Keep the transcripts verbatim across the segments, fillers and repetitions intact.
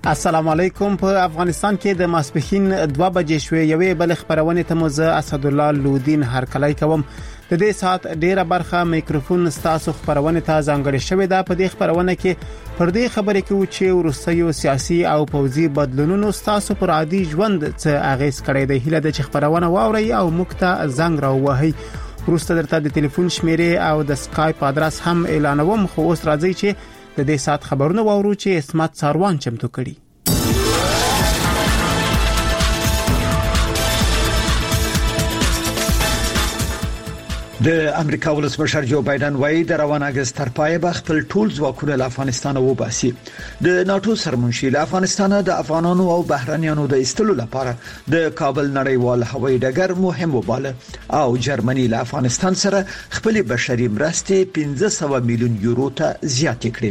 السلام علیکم. په افغانستان کې د ماسپښین دوه بجې شوې یوې بل خبرونه ته مو زه اسد الله لودین هرکلی کوم. د دې سات ډیره برخه میکروفون ستاسو خبرونه ته ځانګړې شوې ده. په دې خبرونه کې پر دې خبرې کې و چې وروستیو سیاسي او پوځي بدلونونو ستاسو پر عادي ژوند څه اغیز کړی دی. هیله ده چې خبرونه واوري او موږ ته زنګ راووهي. وروسته درته د ټلیفون شمیرې او د سکایپ ادرس هم اعلانوم، خو اوس راځي چې د دې سات خبرونه واورو چې اسمت ساروان چمتو کړي. د امریکا ولسمشر جو بایدن وایي د روان اگست تر پای به خپل ټول ځواکونه له افغانستان وباسي. د ناتو سرمنشي له افغانستان د افغانانو او بهرانيانو د ایستلو لپاره د کابل نړیوال هوایي ډګر مهم وباله او جرمني له افغانستان سره خپل بشري مرستې پنځه سوه میلیون یورو ته زیاتې کړې.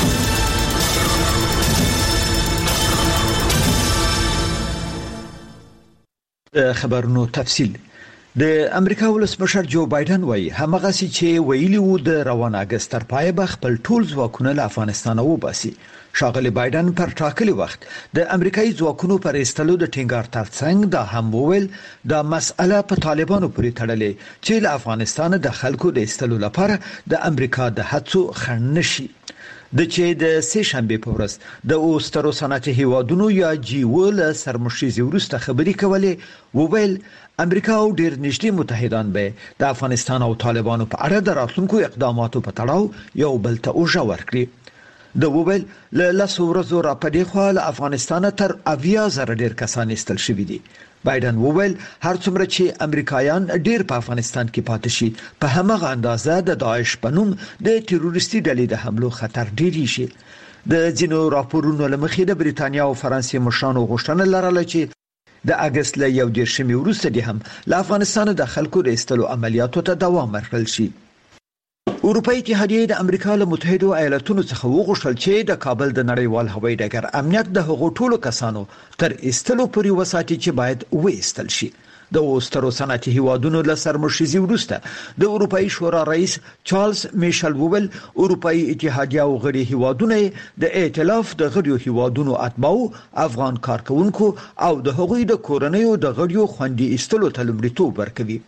د خبرونو تفصیل. د امریکا ولسمشر جو بایدن وایي همغه چې ویلي وو د روان اگست تر پای به خپل ټول ځواکونه له افغانستان وباسي. شاغلی بایدن پر ټاکلي وخت د امریکایي ځواکونو پر ایستلو د ټینګار ترڅنګ دا هم وویل دا مسأله په طالبانو پورې تړلې چې له افغانستان د خلکو د ایستلو لپاره د امریکا د هڅو خنډ نشي. د چې د سه شنبه په ورځ د اوسترو صنعتي هیوادونو یا جی ول سرمشيزي ورسته خبري کولې وویل امریکا او ډیر نږدې متحدان به د افغانستان او طالبانو په اړه د راتلونکو اقداماتو په تړاو یو بل ته اوجه ورکړي. د وویل له لاسو ورځو را پدې خو له افغانستان تر اویا زره ډیر کسان استل شوي دي. بایدن وویل هر څومره چې امریکایان ډیر په افغانستان کې پاتې شي په همغه اندازه د داعش په نوم د تروریستي ډلې د حملو خطر ډیر شي. د ځینو راپورونو لمخې د بریتانیا او فرانسې مشرانو غوښتنه لرله چې د اگست له یو دیرشمې وروسته دي هم له افغانستان د خلکو د ایستلو عملیاتو ته دوام ورکړل شي. اروپאי اتحادیه د امریکا له متحده ایالاتونو څخه وغوښتل چې د کابل د نړیوال هوایي ډګر امنیت د هغو ټولو کسانو تر ایستلو پورې وساتي چې باید وایستل شي. د اوسترو صنعتي هیوادونو له سرمشيزي وروسته د اروپאי شورا رئیس چارلز میشل وویل اروپאי اتحادیه او غړي هیوادونه د ائتلاف د غړي هیوادونو اتباو افغان کارکونکو او د هغوی د کورنیو د غړيو خوندي ایستلو ته لومړیتوب ورکوي.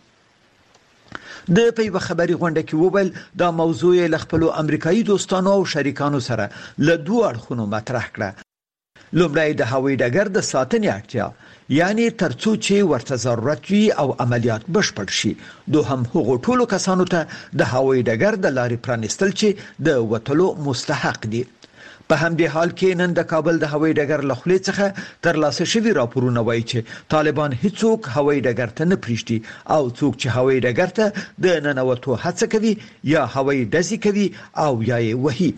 د په خبري غونډه کې وویل دا موضوع له خپل امریکایي دوستانو او شریکانو سره له دوه اړخونو مطرح کړه. لومړی د هوایي ډګر د ساتنې اړتیا، یعنی ترڅو چې ورته ضرورت وي او عملیات بشپړ شي. دوهم هغو ټولو کسانو ته د هوایي ډګر د لارې پرانستل چې د وټلو مستحق دي. په همدې حال کې نن د کابل د هوایي ډګر له خولې څخه تر لاسه شوي راپورونه وایي چې طالبان هیڅوک هوایي ډګر ته نه پریږدي او څوک چې هوایي ډګر ته د ننوتو هڅه کوي یا هوایي ډزې کوي او یا یې وهي.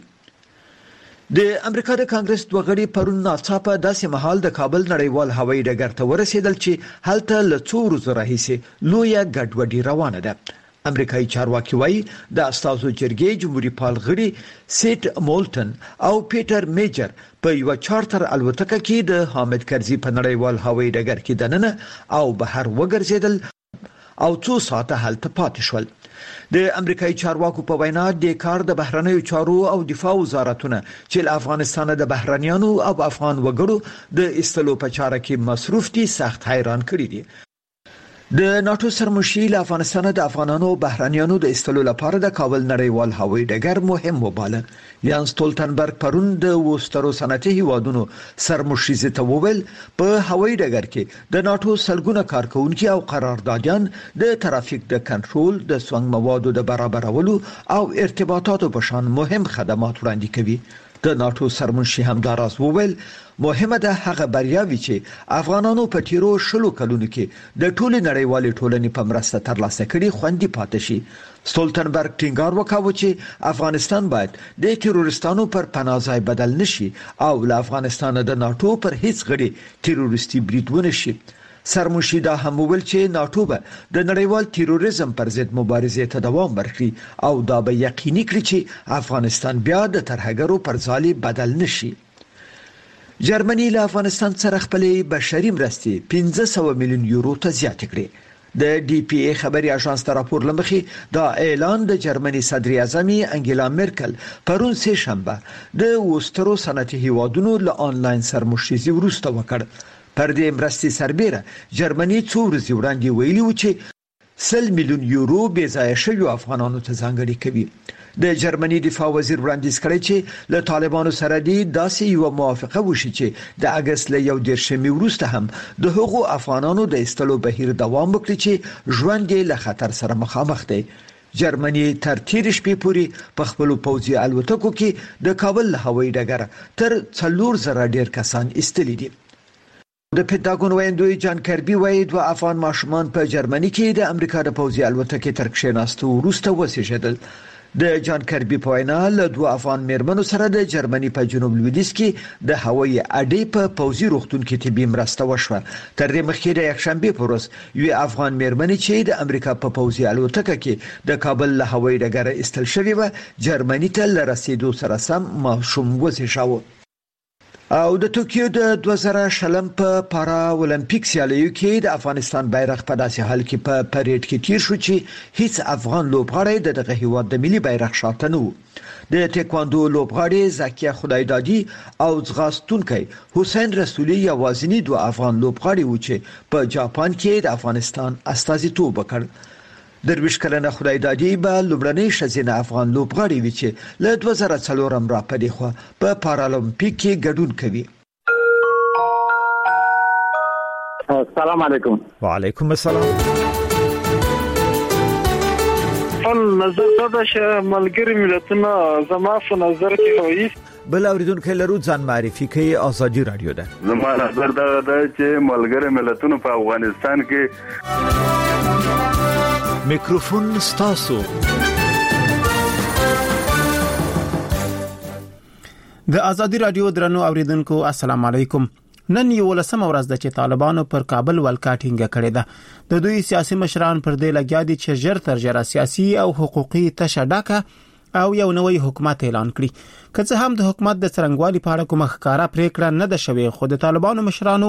د امریکا د کانګرس دوه غړي پرون ناڅاپه داسې مهال د کابل نړیوال هوایي ډګر ته ورسېدل چې هلته له څو ورځې راهیسې لویه ګډوډي روانه ده. امریکایي چارواکي وایي د استازو جرګې جمهوریت پال غړي سیټ مولټن او پیټر میجر په یو چارټر الوتکه کې د حامد کرزي په نړیوال هوایي ډګر کې دننه او بهر وګرځیدل او څو ساعته هلته پاتې شول. د امریکایي چارواکو په وینا د کار د بهرنیو چارو او دفاع وزارتونه چې له افغانستان د بهرنیانو او افغان وګړو د ایستلو په چاره کې مصروف دي سخت حیران کړي دي. د ناتو سرمشي له افغانستان د افغانانو او بهرنیانو د ایستلو لپاره د کابل نړیوال هوایي ډګر مهم وباله. یان سټولټنبرګ پرون د وسترو صنعتي هیوادونو سرمشي ته وویل په هوایي ډګر کې د ناتو سلګونه کارکونکو او قراردادیان د ترافیک د کنټرول، د سونګ موادو د برابرولو او ارتباطاتو په شان مهم خدمات وړاندې کوي. د ناتو سرمنشي همداراز وویل مهمه ده هغه بریاوي چې افغانانو په تیرو شلو کلونو کې د ټولې نړیوالې ټولنې په مرسته ترلاسه کړي خوندي پاتې شي. سټولټنبرګ ټینګار وکاوه چې افغانستان باید د تروریستانو پر پناه ځای بدل نشي او له افغانستان د ناتو پر هیڅ غړي تروریستي برید ونه شي. سرمشي دا هم وویل چې ناتو به د نړیوال تروریزم پر ضد مبارزې ته دوام ورکړي او دا به یقیني کړي چې افغانستان بیا د ترهګرو پر ځای بدل نشي. جرمني له افغانستان سره خپل بشري مرستې پنځه سوه میلیون یورو ته زیاتې کړې. د ډي پی ای خبري اژانس ته راپور لمخي دا اعلان د جرمني صدر اعظم انګیلا میرکل پرون سه شنبه د وسترو صنعتي هیوادونو له آنلاین سرمشريزي وروسته وکړ. پر دې مرستې سربېره جرمني څو ورځې وړاندې ویلي و چې سل میلیون یورو بې ځایه شویو افغانانو ته ځانګړي کوي. د جرمني دفاع وزیر وړاندیز کړی چې له طالبانو سره دی داسې یو موافقه وشي چې د اگست له یو دیرشمې وروسته هم د هغو افغانانو د ایستلو بهیر دوام وکړي چې ژوند یې له خطر سره مخامخ دی. جرمني تر تیر شپې پورې په خپل پوځي الوتکو کې د کابل له هوایي ډګر تر څلور زره ډیر کسان ایستلي دي. د پینټاګون وایندوی جان کربي وایي دوه افغان ماشومان په جرمني کې د امریکا د پوځي الوتکې تر کښیناستو وروسته وسیژدل. د جان کربي په وینا له دوه افغان میرمنو سره د جرمني په جنوب لویدیځ کې د هوایي اډې په پوځي روغتون کې طبي مرسته وشوه. تر دې مخکې د یکشنبه په ورځ یو افغان میرمنې چې د امریکا په پوځي الوتکه کې د کابل له هوایي ډګر ایستل شوې و جرمني ته لرسیدو سره سم ماشوم وسیژاوه. او د ټوکیو د دوه زره شلم په پارا اولمپیک سیالیو کې د افغانستان بیرغ په داسې حال کې په پریډ کې تیر شو چې هیڅ افغان لوبغاړی د دغه هیواد د ملي بیرغ شاته نه و. د ټیکواندو لوبغاړی زکیه خدایدادي او ځغاستونکي حسین رسولي یوازینی دوه افغان لوبغاړي و چې په جاپان کې د افغانستان استازیتوب وکړ. درویش کلنه خدایدادي به لومړنۍ ښځینه افغان لوبغاړې وي چې له دوه زره څلورم را پدې خو په پارالمپیک کې ګډون کوي. السلام علیکم. وعلیکم السلام. خپل نظر دا چې ملګری ملتونه زما په نظر کې وایي بل اوریدونکو لرو ځان معرفي کوي. ازادي رادیو ده. زما نظر دا ده چې ملګری ملتونه په افغانستان کې میکروفون ستاسو. د ازادي رادیو درنو اوریدونکو السلام علیکم. نن یو لسمه ورځ ده چې طالبانو پر کابل ولکا ټینګه کړې ده. د دوی سیاسي مشران پر دې لګیا دي چې ژر تر ژره سیاسي او حقوقي تشه ډاکه او یو نوې حکومت اعلان کړي. که څه هم د حکومت د څرنګوالي په اړه کومه ښکارا پریکړه نه ده شوې، خو د طالبانو مشرانو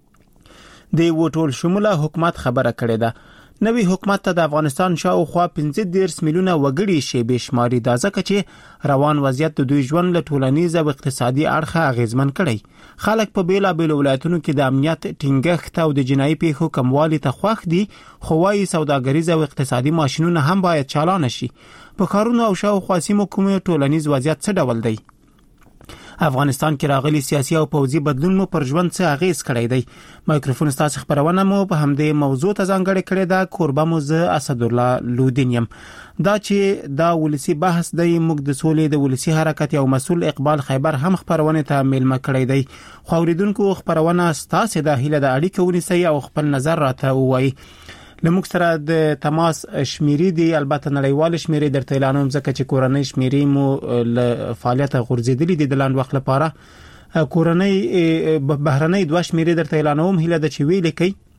د وټول شموله حکومت خبره کړې ده. نوی حکومت ته د افغانستان شاوخوا پنځه دېرش میلیونه وګړي شی بشماري دا ځکه چې روان وضعیت د دوی ژوند له ټولنیز او اقتصادي اړخه اغیزمن کړي. خلک په بیلا بیل ولایتونو کې د امنیت ټینګښت او د جنایي پیښو کموالي ته خوښ دي، خو وايي سوداګریز او اقتصادي ماشینونه هم باید چالان شي. په کارونو او شاوخوا سیمو کوم ټولنیز وضعیت څه ډول دی؟ افغانستان کې راغلي سیاسي او پوځي بدلون مو پر ژوند څه اغیز کړی دی؟ مایکروفون ستاسو خبرونه مو په همدې موضوع ته ځانګړې کړې ده. کوربه مو زه اسدالله لودین یم. دا چې دا ولسی بحث دی موږ د سولې د ولسی حرکت او مسول اقبال خیبر هم خبرونه ته میلمه کړی دی. خو اوریدونکو خبرونه ستاسو د هیله د اړیکو ونیسي او خپل نظر راته وایي. لموږ سره د تماس شمیرې دی، البته نړیوال شمیرې درته اعلانوم ځکه چې کورنۍ شمیرې مو له فعالیت غورځېدلې دي د لاند وخت لپاره. کورنۍ بهرنۍ دوه شمیرې درته اعلانوم هیله د چې ویل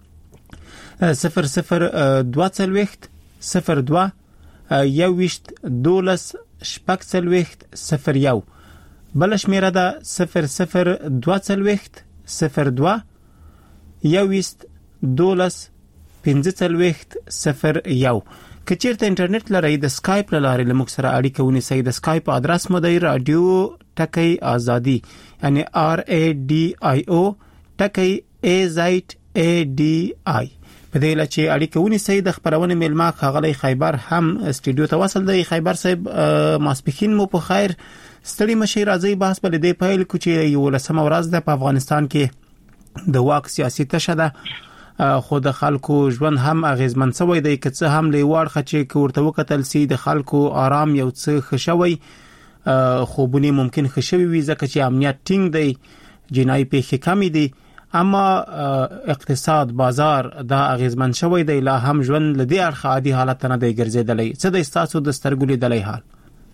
کوي صفر صفر دوه څلوېښت صفر دوه یو ویشت دولس شپږ څلوېښت صفر یو. بل شمیره ده صفر صفر دوه څلوېښت صفر دوه یو ویشت دولس پنځه څلوېښت صفر یو. که چیرته انټرنیټ لرئ د سکایپ لاره لموږ سره اړیکه ونیسئ. د سکایپ ادرس مو دی رادیو ټکی ازادي، یعنی آر ای ډی آی او ټکی ای زیډ ای ډی آی. په دې لاره چې اړیکه ونیسئ. د خبرونه میلمه خاغلی خیبر هم استودیو ته وصل دی. خیبر صاحب ماسپخین مو په خیر. ستړي مشي راځي بحث په دې پیل کو چې یو لسمه ورځ ده په افغانستان کې د واک سیاسي تشه ده، خو د خلکو ژوند هم اغیزمن شوی دی. که څه هم لیوار خچې کوړته وکتل سي د خلکو آرام یو څه خشوي، خوبونه ممکن خشوي وي ځکه چې امنیت ټینګ دی، جنایي پیښې کمی دي، اما اقتصاد بازار دا اغیزمن شوی دی. لا هم ژوند لدی اړخ عادي حالت نه دی ګرځیدلی. څه د تاسو د سترګو لیدلای حال؟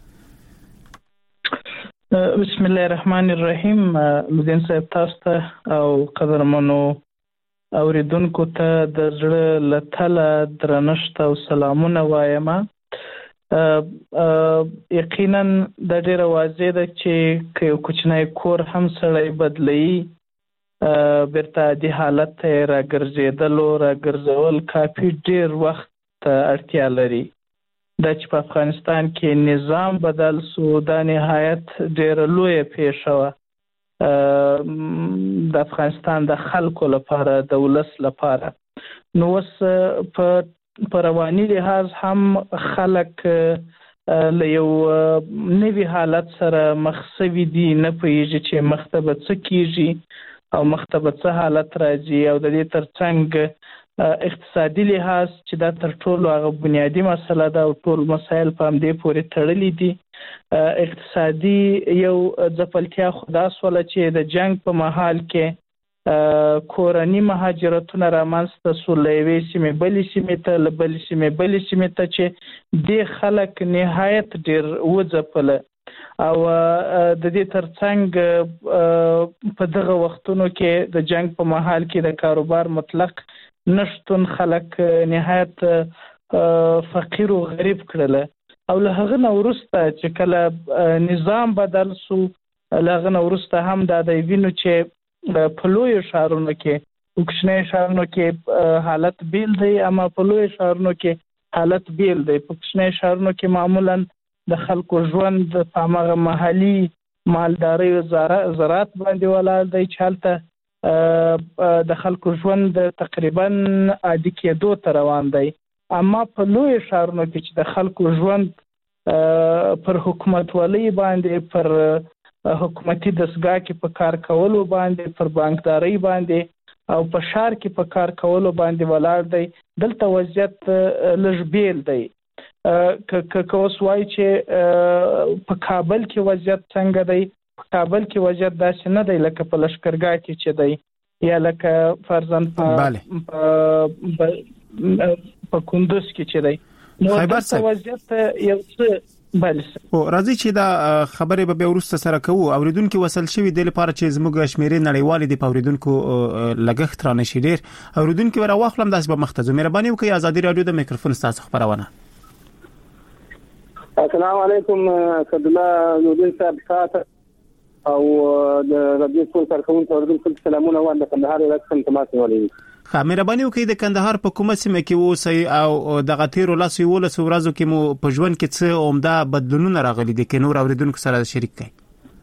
بسم الله الرحمن الرحیم. مدین صاحب تاسو ته او قدرمنو اوریدونکو ته د زړه له تله درنښت او سلامونه وایم. یقینا د ډیره واضح ده چې یو کوچنی کور هم سړی بدلوي بیرته د حالت راګرځېدلو راګرځول کافي ډیر وخت اړتیا لري. دا چې په افغانستان کې نظام بدل سو دا نهایت ډیر لوی پیښه وه د افغانستان د خلکو لپاره د ولس لپاره. نو اوس په رواني لحاظ هم خلک له یو نوي حالت سره مخ شوي دي، نه پوهېږي چې مخته به څه کېږي او مخته به څه حالت راځي. او د دې ترڅنګ اقتصادي لحاظ چې دا تر ټولو هغه بنیادي مسله ده او ټول مسایل په همدې پورې تړلي دي. اقتصادي یو ځپلتیا خو دا سوله چې د جنګ په مهال کې کورني مهاجرتونه رامنځته سو له یوې سیمې بلې سیمې ته، له بلې سیمې بلې سیمې ته، چې دې خلک نهایت ډېر وځپله. او د دې ترڅنګ په دغه وختونو کې د جنګ په مهال کې د کاروبار مطلق نشتون خلک نهایت فقیر او غریب کړله. او له هغه نه وروسته چې کله نظام بدل سو، له هغه نه وروسته هم دا د وینو چې په لویو ښارونو کې، په کوچنیو ښارونو کې حالت بیل دی، اما په لویو ښارونو کې حالت بیل دی. په کوچنیو ښارونو کې معمولا د خلکو ژوند په هماغه محلي مالدارۍ او زراعت باندې ولاړ دی چې هلته د خلکو ژوند تقریبا عادي کېدو ته روان دی. اما په لوی ښارونو کې چې د خلکو ژوند پر حکومتولۍ باندې، پر حکومتي دستګاه کې په کار کولو باندې، پر بانکدارۍ باندې او په ښار کې په کار کولو باندې ولاړ دی، دلته وضعیت لږ بیل دی. که اوس وایي چې په کابل کې وضعیت څنګه دی، په کابل کې وضعیت داسې نه دی لکه په لښکرګاه کې چې دی، یا لکه فرضاً په په کندوز کې چې دی. نو دا وضعیت یو څه بل او راځي چې دا خبره به ورسته سره کوو. اوریدونکو وصل شوی د لپاره چې زموږ شمیرې نړیوالې د اوریدونکو لګښت را نشي ډیر. اوریدونکو ورا واخلم داس به مختزو مهرباني وکړئ. ازادي رادیو د میکروفون تاسو خبرونه. السلام علیکم اسد الله نورین صاحب خاطر او د رادیو ټول کارکونکو اوریدونکو سلامونه وایم. د کندهار ولایت څخه تماس نیولې. خا مهرباني وکړئ د کندهار په کومه سیمه کې اوسئ او د غتیر ولاسي ولس ورځو کې مو په ژوند کې څه عمده بدلونونه راغلي دي چې نور اوریدونکو سره شریک کړئ.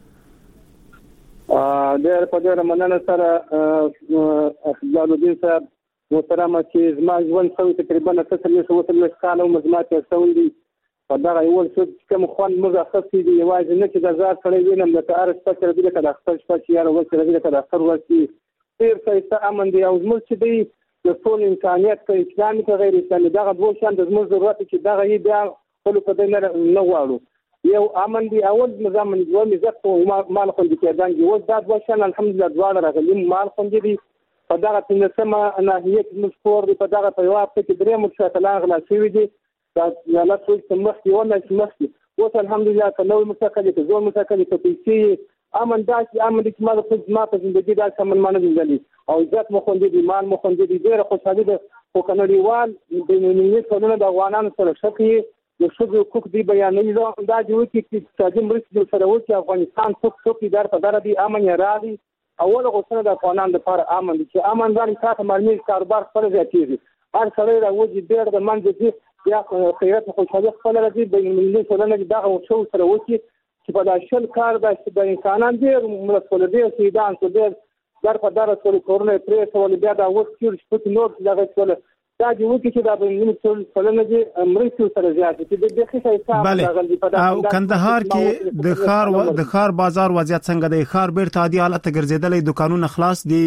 ا د په دې رمضان سره اسد الله صاحب محترم چې زما ژوند څو تقریبا څلور شو کال او مزمات څوندي په دا یو څه کوم خوان مزخص دي یوازې نه چې د زار سره وینم د کار سپکر دي کله خپل شپه یاره وسره دي کله اخر ورسي ډیر څه امن دي او زموږ چې دی د ټول امکانيات کوي اسلامي ته غیر اسلامي دغه دوه شان د زموږ ضرورت چې دغه یې بیا خپل په دې نه غواړو. یو امن دي اول نظام من دوه عزت او مال خو دې کېدان دي او دا دوه شان الحمدلله دواړه راغلي مال خو دې په دغه څنګه ناحیه کې مشکور دي په دغه په یو هفته کې درې مشکلات غلا شوي دي. دا نه ټول سمخ دی ولا سمخ دي اوس الحمدلله ته نو مشکل دي زو مشکل ته پیسې امن داسې امن دي چې ما په ما په ژوندۍ داسې امن مانه دي او عزت مو خوندې دي مال مو خوندې دي ډېر خوشحالي ده. خو کنړیوال د نړۍ ټولنه د افغانانو سره شکې د ښځو حقوق دي بیانوي دا دی چې اقتصادي مرستې سره وکړي افغانستان څوک څوک اداره په دره دي امن یې راغی. اول غوښتنه د افغانانو لپاره امن دي چې امن راغی تاسو مالي کاروبار خپل زیاتېږي هر سړی راوځي ډېر د منځ دي یا خیرات خوشحالي خپل راځي د ملي ټولنه دغه شو سره وکړي چې په داشل کار د د انسانان ډېر مسؤل دي چې دا ان څه در په دره ټول کورونه پرې ټول بیا دا وڅ چې په نور دغه ټول دا دی وکړي چې دا د ملي ټولنه دي امریکا سره زیات چې د دغه حساب راغلي په او کندهار کې د خار د خار بازار وضعیت څنګه دی؟ خار بیرته عادي حالت ګرځیدلې دکانونه خلاص دي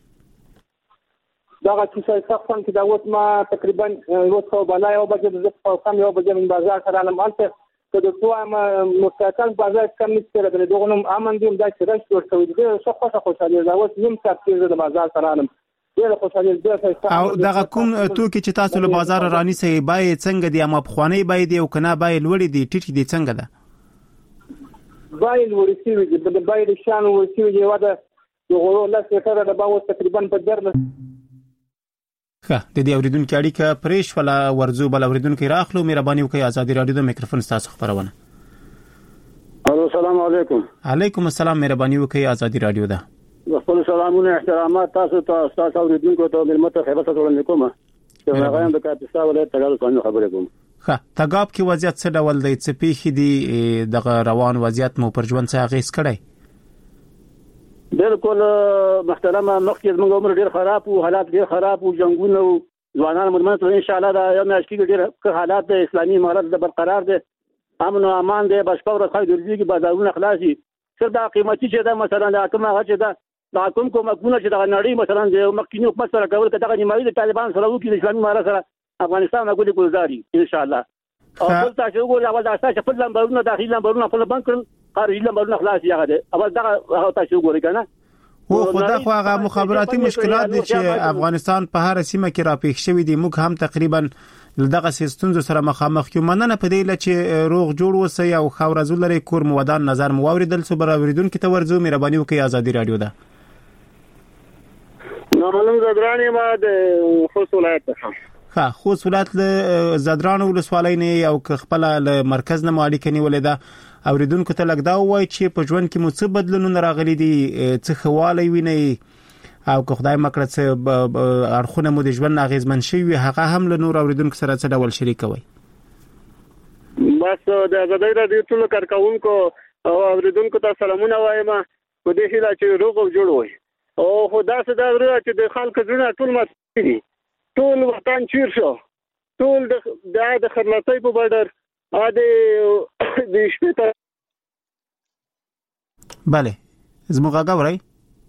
دغه چې څه څنګه دا وڅ ما تقریبا وڅ بلا یو بجې د ځخ کم یو بجې من بازار سره علم الته که د تو ما مستقل بازار کم نشته د دغه نوم امن دي دا چې راځي ورته دي څه خوشاله خوشاله دا وڅ نیم ساعت کې د بازار سره علم ډېر خوشاله دي. او دغه کوم توکي چې تاسو له بازار رانی سي بای څنګه دي اما بخوانی بای دي او کنه بای لوړ دي ټیټ دي څنګه ده؟ بای لوړ سي دي د بای د شان ورسي دي واده یو غوړو لاس کړه د باو تقریبا په درنه ښه د دې اوریدونکو اړیکه پرېش ولا ورزو بل اوریدونکو راخلو مهرباني وکړئ. ازادي رادیو د میکروفون تاسو خبرونه. الو السلام علیکم. علیکم السلام مهرباني وکړئ. ازادي رادیو ده خپل سلامونه احترامات تاسو ته تاسو اوریدونکو ته ملمت خیبر ته وړاندې کوم چې هغه هم د کاپیسا ولایت تګال قانون خبرې کوم. ښه تګاب کې وضعیت څه ډول دی؟ څه پیښې دي د روان وضعیت مو پر ژوند څه اغیز کړی؟ بالکل محترمه مخکې موږ عمر ډیر خراب او حالات ډیر خراب او جنگونه او ځوانان مدمن ته ان شاء الله دا یو میاشت کې ډیر ښه حالات د اسلامي امارت د برقرار دي، امن او امان دی، بس پور خای درځي کې بازارونه خلاصي څه دا قیمتي چې دا مثلا دا کومه هغه چې دا دا کوم کوم کومه چې دا نړۍ مثلا د مخکینی حکومت سره کول کته نیمایي د طالبان سره وکړي د اسلامي امارت سره افغانستان غوډي ګلزاري ان شاء الله. او بل تاسو وګورئ اول تاسو چې په لمبرونو داخلي لمبرونو په بانک کړل خارجي لمبرونو خلاصي هغه دی اول دا تاسو وګورئ کنه. او خدای خو هغه مخابراتي مشکلات دي چې افغانستان په هر سیمه کې راپېښ شوی دي، موږ هم تقریبا دغه سیستمونو سره مخامخ یو. مننه په دې لچې روغ جوړ وسه او خاورزو لري کور مودان نظر مو اوریدل سو براوریدون کې تورزو مهرباني وکي ازادي رادیو ده. نو معلوم زدرانی ما د خوست ولایت څخه ها خوست ولایت له زدران ولسوالۍ نه او خپل له مرکز نه مالک نیولې ده. اوریدونکو ته لګدا وای چې په ژوند کې مو څه بدلونونه راغلي دي، څه خواله ویني او که خدای مکړه څه اړخونه مو د ژوند اغیزمن شي هغه هم له نور اوریدونکو سره څه ډول شریکوي. بس د ازادۍ رادیو ټول کارکونکو او اوریدونکو ته سلامونه وایم په دې هیله چې روغ او جوړ وي او خدا څخه دا غواړي چې د خلکو ژوند ټول مات دي، ټول وطن چیر شو، ټول د د خدماتي په بډر ا د د شپته bale زموږه غوړی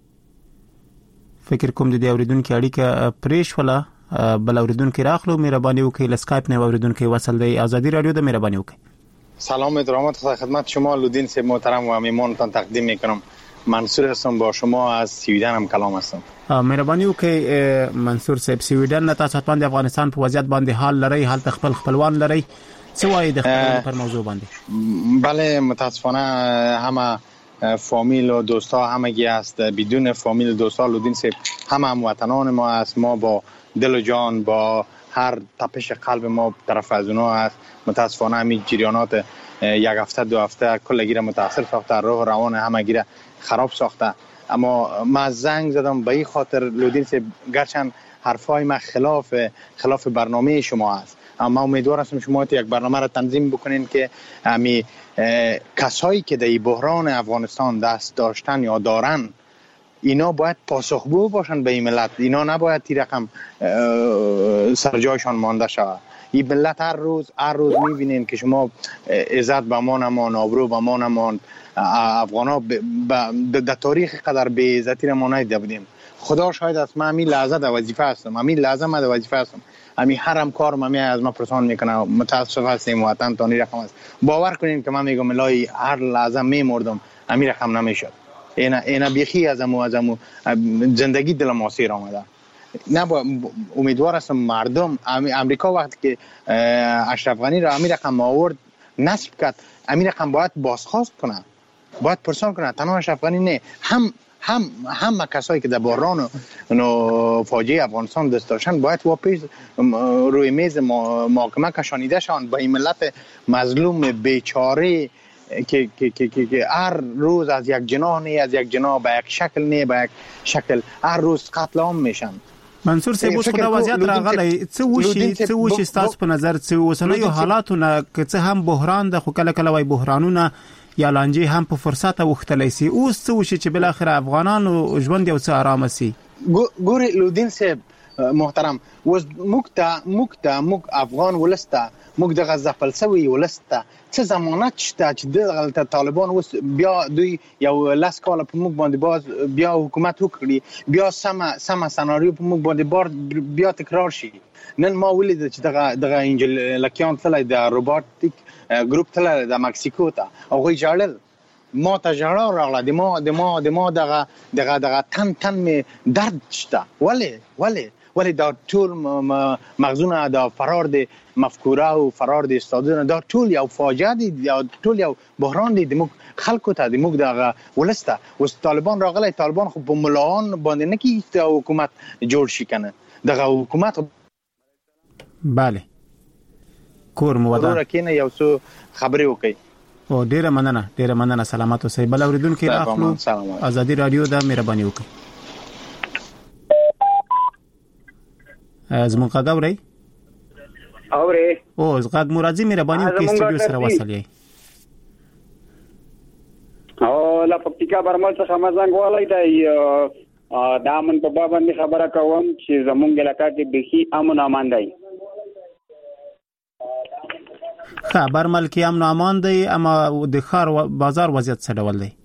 فکر کوم د دې اوریدونکو اړیکه پریش ولا بل اوریدونکو راخلو مهرباني وکړئ لسکایپ نه اوریدونکو وصل دی آزادی رادیو د مهرباني وکړئ. سلام و احترامات خدمت شما لودین سے محترم و میمانتان تقدیم میکنم. منصور هستم با شما از سویدن هم کلام هستم. مهرباني وکړئ منصور صاحب سویدن نه تاسو باندې افغانستان په وضعیت باندې حال لري، حال خپل خپلوان لري، څه وایي د خبرو پر موضوع باندې؟ بله متاسفانه همه فامیل و دوستا همگی است، بدون فامیل دوستا لودین صاحب همه هموطنان ما است، ما با دل و جان با هر تپش قلب ما طرف از اونها است. متاسفانه همین جریانات یک هفته دو هفته کلگی را متاثر ساخته، روح روان همگی را خراب ساخته. اما ما زنگ زدم به این خاطر لودین صاحب گرچند حرفای ما خلاف خلاف برنامه شما است، اما امیدوار هستم شما یک برنامه را تنظیم بکنین که امی کسایی که در این بحران افغانستان دست داشتن یا دارن اینا باید پاسخگو باشن به این ملت، اینا نباید تی رقم سرجایشان مانده شود. این ملت هر روز هر روز میبینین که شما عزت به ما نمان، آبرو به ما نمان، افغانا در تاریخ قدر به عزتی را ما ندیده بودیم. خدا شاید است من همین لحظه در وظیفه هستم، همین لحظه من در وظیفه هستم، همین هرم کار من از ما پرسان میکنه، متاسف هستیم وطن تانی رقم است. باور کنین که من میگم الهی هر لحظه میمردم همین رقم نمیشد. اینا اینا بیخی از امو از امو زندگی دل ما سیر آمده. نه با امیدوار هستم مردم امریکا وقتی که اشرف غنی را امیر رقم آورد نصب کرد، امیر رقم باید بازخواست کنه، باید پرسان کنه. تنها اشرف غنی نه، هم هم هم کسایی که در بحران و فاجعه افغانستان دست داشتن باید واپس روی میز محاکمه کشانیده شوند. با این ملت مظلوم بیچاره که که که که هر روز از یک جناح نه از یک جناح به یک شکل نه به یک شکل هر روز قتل عام میشن. منصور صاحب اوس خو وضعیت راغلی څه وشي څه وشي تاسو په نظر څه وسنیو حالاتونه که څه هم بحران د خو کله کله وای بحرانونه یا لانجې هم په فرصت وختلی سي، اوس څه وشي چې بل اخر افغانانو ژوند یو څه آرام سي؟ ګورې لودین صاحب محترم وز مکتا مکتا مک افغان ولسته مک دغه ځپل سوی ولسته څه ضمانت شته چې دغه طالبان وس بیا دوی یو لاس کال په موږ باندې باز بیا حکومت وکړي، بیا سم سم سناریو په موږ باندې بار بیا تکرار شي. نن ما ولید چې دغه دغه انجل لکیان تل د روبوټیک ګروپ تل د مکسیکو ته او جړل ما ته جړا راغله د ما د ما د ما دغه دغه دغه تن تن می درد شته. ولی ولی ولی دا ټول مغزونه دا فرار د مفکوره او فرار د استادونه دا ټول یو فاجعه دي، یا ټول یو بحران دي د موږ خلکو ته، د موږ دغه ولسته. اوس طالبان راغلی، طالبان خو په ملاان باندې نه کیږي حکومت جوړ شي کنه دغه حکومت. bale کور مو ودا راکینه یو څو خبرې وکي. او ډیره مننه ډیره مننه سلامات اوسئ. بل اوریدونکو راخلو آزادی رادیو دا مهرباني وکړئ. زموږ غاوري اوري او زغاګ مرادي مهرباني وکړئ استودیو سره وصلې او لا پکتیکا برمل څخه مزنګ والای دی دا من په باب باندې خبره کوم چې زمونږ علاقې کې بخي امن امان دی خبر ملکی امن امان دی اما د خار بازار وضعیت څه ډول دی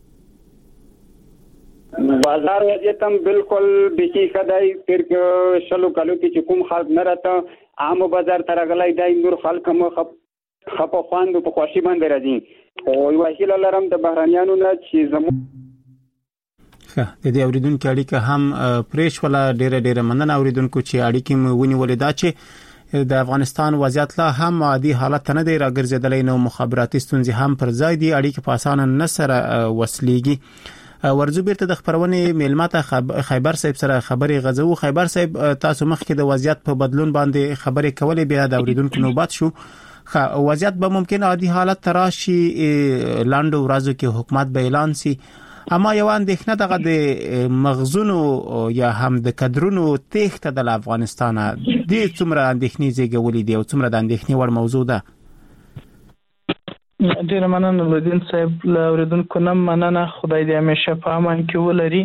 بازار وضعیت هم بالکل بخي خدای تر شلو کلو کې چې کوم خلک نه راته عام بازار تر غلای دی نور خلک مو خپ خپ خواند په خوشي باندې راځي او یو هیله لرم د بهرانيانو نه چې زمو ښه د دې اوریدونکو اړیکه هم پریش ولا ډېر ډېر مننه اوریدونکو چې اړیکې مو ونیولې دا چې د افغانستان وضعیت لا هم عادي حالت نه دی راګرځیدلې نو مخابراتي ستونزې هم پر ځای دي اړیکې په اسانه نه سره وصلېږي ورزو بیرته د خبرونه میلماته خیبر صاحب سره خبري غزو خیبر صاحب تاسو مخکې د وضعیت په بدلون باندې خبرې کولې بیا د اوریدونکو نوبت شو خا وضعیت به ممکن عادي حالت تراشي لاندو ورځو کې حکومت به اعلان سي اما یو اندېښنه دغه د مغزونو یا هم د کډرونو تخته د افغانستان د څومره اندېښنې زیږولې دی او څومره د اندېښنې وړ موضوع ده ډیر مننه لودین صاحب له اوریدونکو نم مننه خدای دې همیشه په امان کې ولري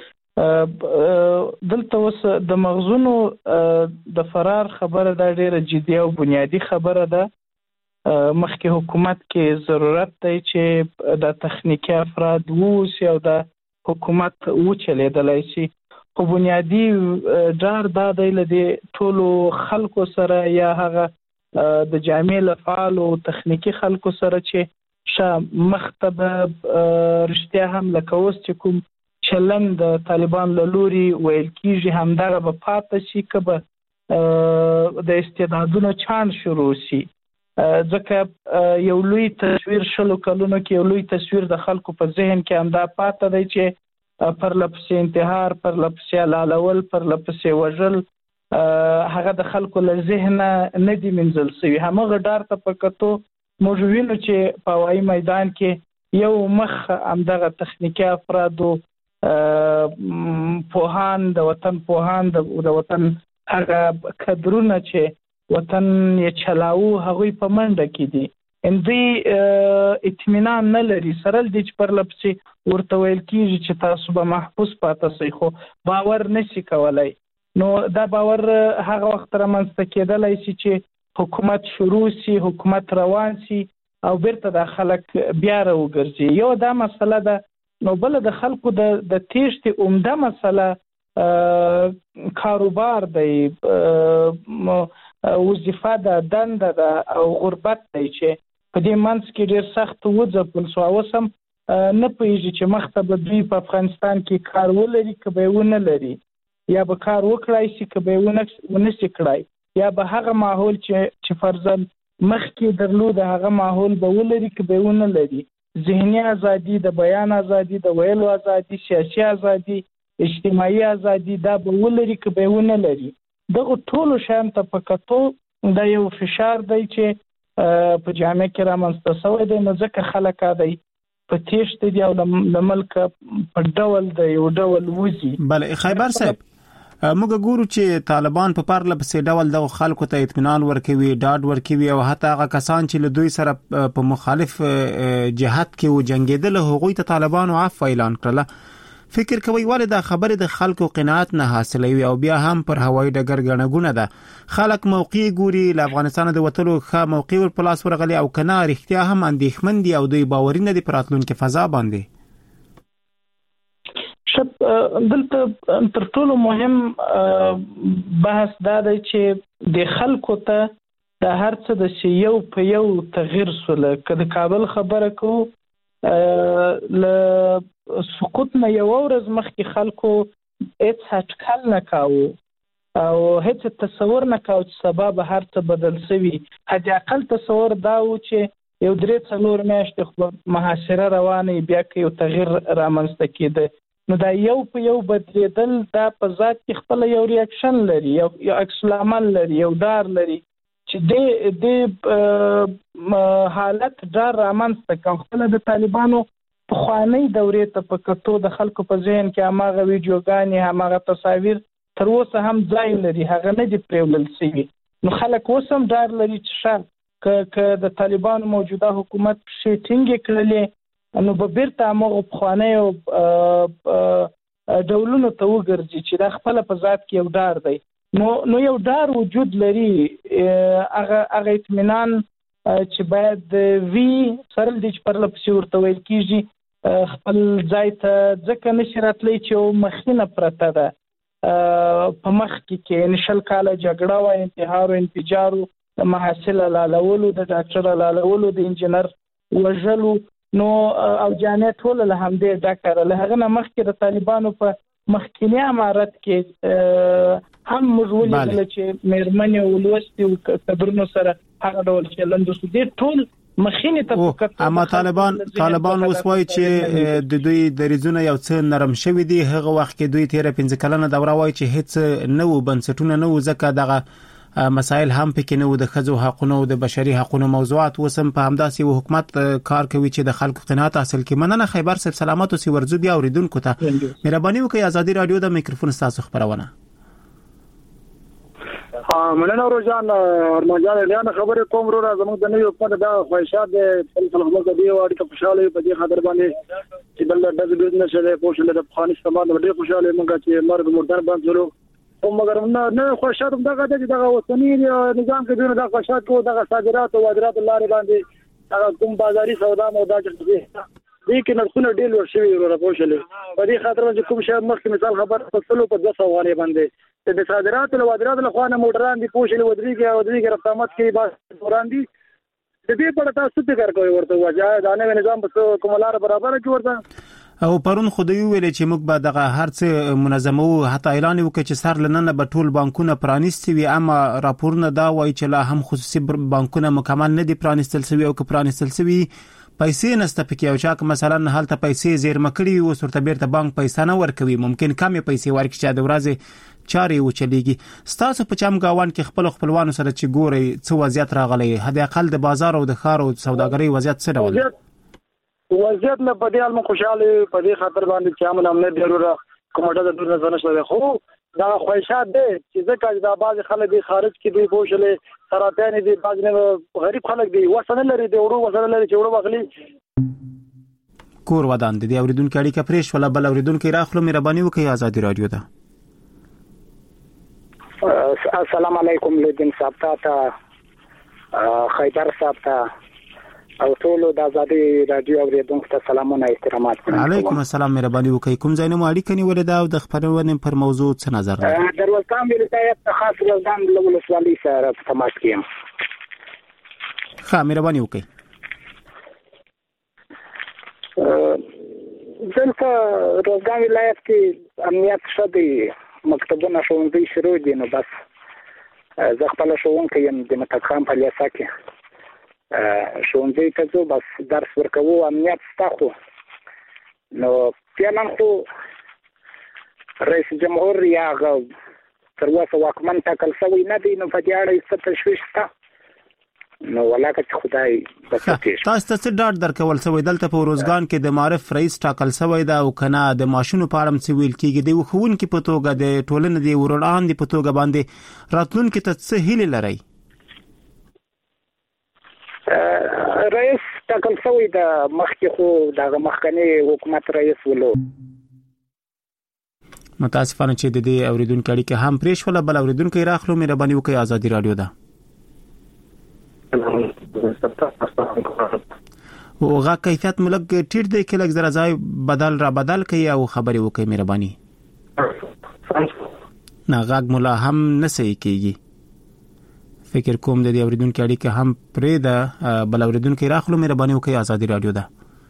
دلته اوس د مغزونو د فرار خبره دا ډیره جدي او بنیادی خبره ده مخکې حکومت کې ضرورت دی چې د تخنیکی افراد ووسی او د حکومت وچلیدلای شي خو بنیادی ډار دا دی لدې ټولو خلکو سره یا هغه د جامع لفعال او تخنیکی خلکو سره چې ش مختب رښتیا هم لکه اوس چې کوم چلن د طالبان له لوري ویل کیږي همدغه په پاتې شي کبه د استعدادونو چان شروع شي ځکه یو لوی تصویر شلو کلونو کې یو لوی تصویر د خلکو په ذهن کې همدا پاتې دی چې پر لپسې انتحار پر لپسې لالول پر لپسې وژل هغه د خلکو له ذهن نه دی منځل شوی همغه ډار ته پکتو موږ وینو چې په وای میدان کې یو مخ همدغه تخنیکی افرادو پوهان د وطن پوهان د وطن هغه کډرونه چې وطن یې چلاو هغه په منډه کې دي ان دې اطمینان نه لري سره د چې پر لپسې ورته ویل کیږي چې تاسو به محفوظ پاتې شئ خو باور نشي کولای نو دا باور هغه وخت رامنځته کېدلای شي چې حکومت شروع شي حکومت روان شي او بیرته د خلک بیا راوګرځي یو دا مسله ده نو بل د خلکو د د تیښتې عمده مسله کاروبار دی وظیفه ده دنده ده او غربت دی چې په دې منځ کې ډېر سخت وځپل شو اوس هم نه پوهېږي چې مخته به دوی په افغانستان کې کار ولري که به یې ونه لري یا به کار وکړای شي که به یې ونه شي کړای یا به هغه ماحول چې چې فرضاً مخکې درلود هغه ماحول به ولري که به یې ونه لري ذهني ازادي د بیان ازادي د ویلو ازادي سیاسي ازادي اجتماعي ازادي دا به ولري که به یې ونه لري دغه ټولو شیانو ته په کتو دا یو فشار دی چې په جامع کې رامنځته شوی دی نو ځکه خلک دی په تیښته دي او د ملک په ډول د یو ډول وځي بله خیبر صاحب موږ ګورو چې طالبان په پرله پسې ډول د خلکو ته اطمینان ورکوي ډاډ ورکوي او حتی هغه کسان چې له دوی سره په مخالف جهت کې و جنگیدل هغوی ته طالبانو عفو اعلان کړل فکر کوي ولې دا خبره د خلکو قناعت نه حاصلوي او بیا هم پر هوایي ډګر غنګونه ده خلک موقع ګوري له افغانستان د وټلو ښه موقع ور پلاس ورغلي او کنه اړتیا هم اندېښمن دي او دوی باور نه دي پراتلونکو فضا باندې شپ دلته تر ټولو مهم بحث دا دی چې د خلکو ته د هر څه د یو په یو تغیر سره کله کابل خبره کو ل سقوط نه یو ورځ مخکې خلکو هیڅ هټکل نه کاوه او هیڅ تصور نه کاوه چې سبب هر څه بدل شوی حد اقل تصور دا و چې یو درې څلور میاشتې خو محاصره روانه بیا کې یو تغیر رامنځته کېده نو دا یو په یو بدلیدل دا په ذات کې خپل یو ریاکشن لري یو عکس العمل لري یو دار لري چې د د حالت ډار رامنځته کوي خپل د طالبانو په خواني دورې ته په کتو د خلکو په ذهن کې هغه ویډیوګانې هغه تصاویر تر اوسه هم ځای لري، هغه نه دی پرېولل شوی. نو خلک اوس هم ډار لري چې شر که د طالبانو موجوده حکومت پښې ټینګې کړلې نو به بیرته همغه پخوانیو ډولونو ته وګرځي چې دا خپله په ذات کې یو ډار دی. نو نو یو ډار وجود لري، هغه هغه اطمینان چې باید وي سره د چې پرله پسې ورته ویل کېږي خپل ځای ته ځکه نشي راتلی چې یو مخینه پرته ده په مخ کې کې شل کاله جګړه وه، انتحار و انفجار و، د محصل لالولو، د ډاکټر لالولو، د انجینر وژلو، نو او جانې ټول له همدې ډاکټر له هغه نه مخکې د طالبانو په مخکینی امارت کې هم موږ ولیدل چې مېرمنې ولوستي او کبرونو سره هغه ډول چلند وشو. دې ټول مخینه ته فقط اما طالبان طالبان اوس وایي چې د دوی دریځونه یو څه نرم شوي دي. هغه وخت کې دوی تیر پنځه کلنه دوره وایي چې هیڅ نه و بنسټونه نه و، ځکه دغه مسائل هم پکې نه و، د ښځو حقوقو او د بشري حقوقو موضوعات وسم په همداسې و حکومت کار کوي چې د خلکو قناعت حاصل کړي. مننه خیبر صاحب، سلامات اوسئ. ورزو بیا اوریدونکو ته مهرباني وکړئ. ازادي رادیو د میکروفون تاسو خبرونه. ها مننه روزان ارمان جان له خبرې کوم رو زموږ د نوې په دا خواهشات د خلکو د دې واړه خوشاله په دې خاطر باندې چې بل د بزنس له پوښتنه د افغانستان باندې ډېر خوشاله مونږ چې مرګ مردان باندې زرو او مګر نه خوشاله دغه چې دغه وطني نظام کې دغه خوشاله کو دغه صادرات او واردات لارې باندې هغه کوم بازاري سودا مو دا چې دې کې نرخونه ډېر ور شوي ورو پوښلې په دې خاطر چې کوم شی مخکې مثال خبر فصلو په دوه سوه غوړي باندې د صادرات او واردات له خوا نه موټران دي پوښلې ودرېږي او ودرېږي رقمات کې با دوران دي د دې په اړه تاسو فکر کوئ ورته وځه دا نه نظام په کوملار برابر کې ورته او پرون خدای ویل چې موږ به دغه هرڅه منظمو، حتی اعلان وکړي چې سر لننه به ټول بانکونه پرانیستي وي، اما راپورونه دا وایي چې لا هم خصوصي بانکونه مکمل نه دي پرانیستل شوي او که پرانیستل شوي پیسې نشته پکې، او چې مثلا هلته پیسې زیرمه کړي وي اوس ورته بیرته بانک پیسې نه ورکوي، ممکن کمې پیسې ورکړي چې د ورځې چارې وچلېږي. ستاسو په چم گاوان کې خپل خپلوانو سره چې ګوري څه وضعیت راغلی، حد اقل د بازار او د ښار او سوداګرۍ وضعیت څه ډول دی؟ وضعیت نه په دې حال مو خوشاله په دې خاطر باندې چې امن امنیت ضروره کومه د دور نه نشته، خو دا خواهشات دي چې ځکه دا بعض خلک دي خارج کې دي پوښلې سراتان دي، بعض نه غریب خلک دي وسنه لري دي ورو وسنه لري چې ورو واخلي کور ودان دي. اوریدونکو اړیکه پرېښ ولا بل اوریدونکو راخلو مهرباني وکړئ. ازادي رادیو ده. السلام علیکم لودین صاحب ته خیبر صاحب ته او ټول د ازادي رادیو اوریدونکو ته سلامونه احترامات. علیکم السلام، مهرباني وکړئ. کوم ځای نه مو اړیکه نیولې ده او د خبرونې پر موضوع څه نظر لرئ؟ د روزګان ولایت خاص روزګان له ولسوالۍ سره په تماس کې یم. ښه، مهرباني وکړئ. دلته روزګان ولایت کې امنیت ښه دی، مکتبونه ښوونځي شروع دي، نو بس زه خپله ښوونکی یم د متک خان په لیسه کې ښوونځي ته ځو، بس درس ورکوو، امنیت شته. خو نو فعلا خو رئیس جمهور یا تر اوسه واکمن ټاکل شوی نه دی، نو په دې اړه څه تشویش شته، نو ولاکه چې خدای بسکېږي. تاسو ته څه ډاډ درکول شوی دلته په روزګان کې د معرف رئیس ټاکل شوی دا او کنه د ماشونو په اړه څه ویل کېږي، د ښوونکي په توګه د ټولنې د وروړاندې په توګه باندې راتلونکي ته څه هیله لرئ؟ رئیس ټاکل شوی د مخکې خو دغه مخکنی حکومت رئیس ولو. متاسفانه چې د دې اوریدونکو اړیکه هم پرېښ ولا بل اوریدونکو راخلو مهرباني وکړئ. ازادي رادیو ده. او غا کیفیت ملک ټیټ دی کې لږ زره ځای بدل را بدل کوي او خبرې وکړي مهرباني. نه غاګ مولا هم نه صحیح کیږي. فکر کوم د دې اوریدونکو اړیکه هم پرې ده، بل اوریدونکو راخلو مهرباني وکړئ. ازادي رادیو ده.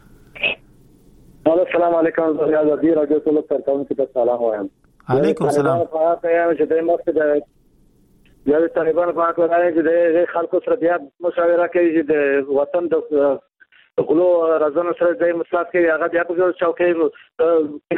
السلام علیکم. ازادي رادیو ټول ترڅنګ ته سلام وایم. علیکم السلام. په هغه چې د مخ د یا د طالبانو په اړه راځي چې د خلکو سره بیا مشاوره کوي چې د وطن د غلو راځنه سره د مصلحت کې هغه بیا په چوکۍ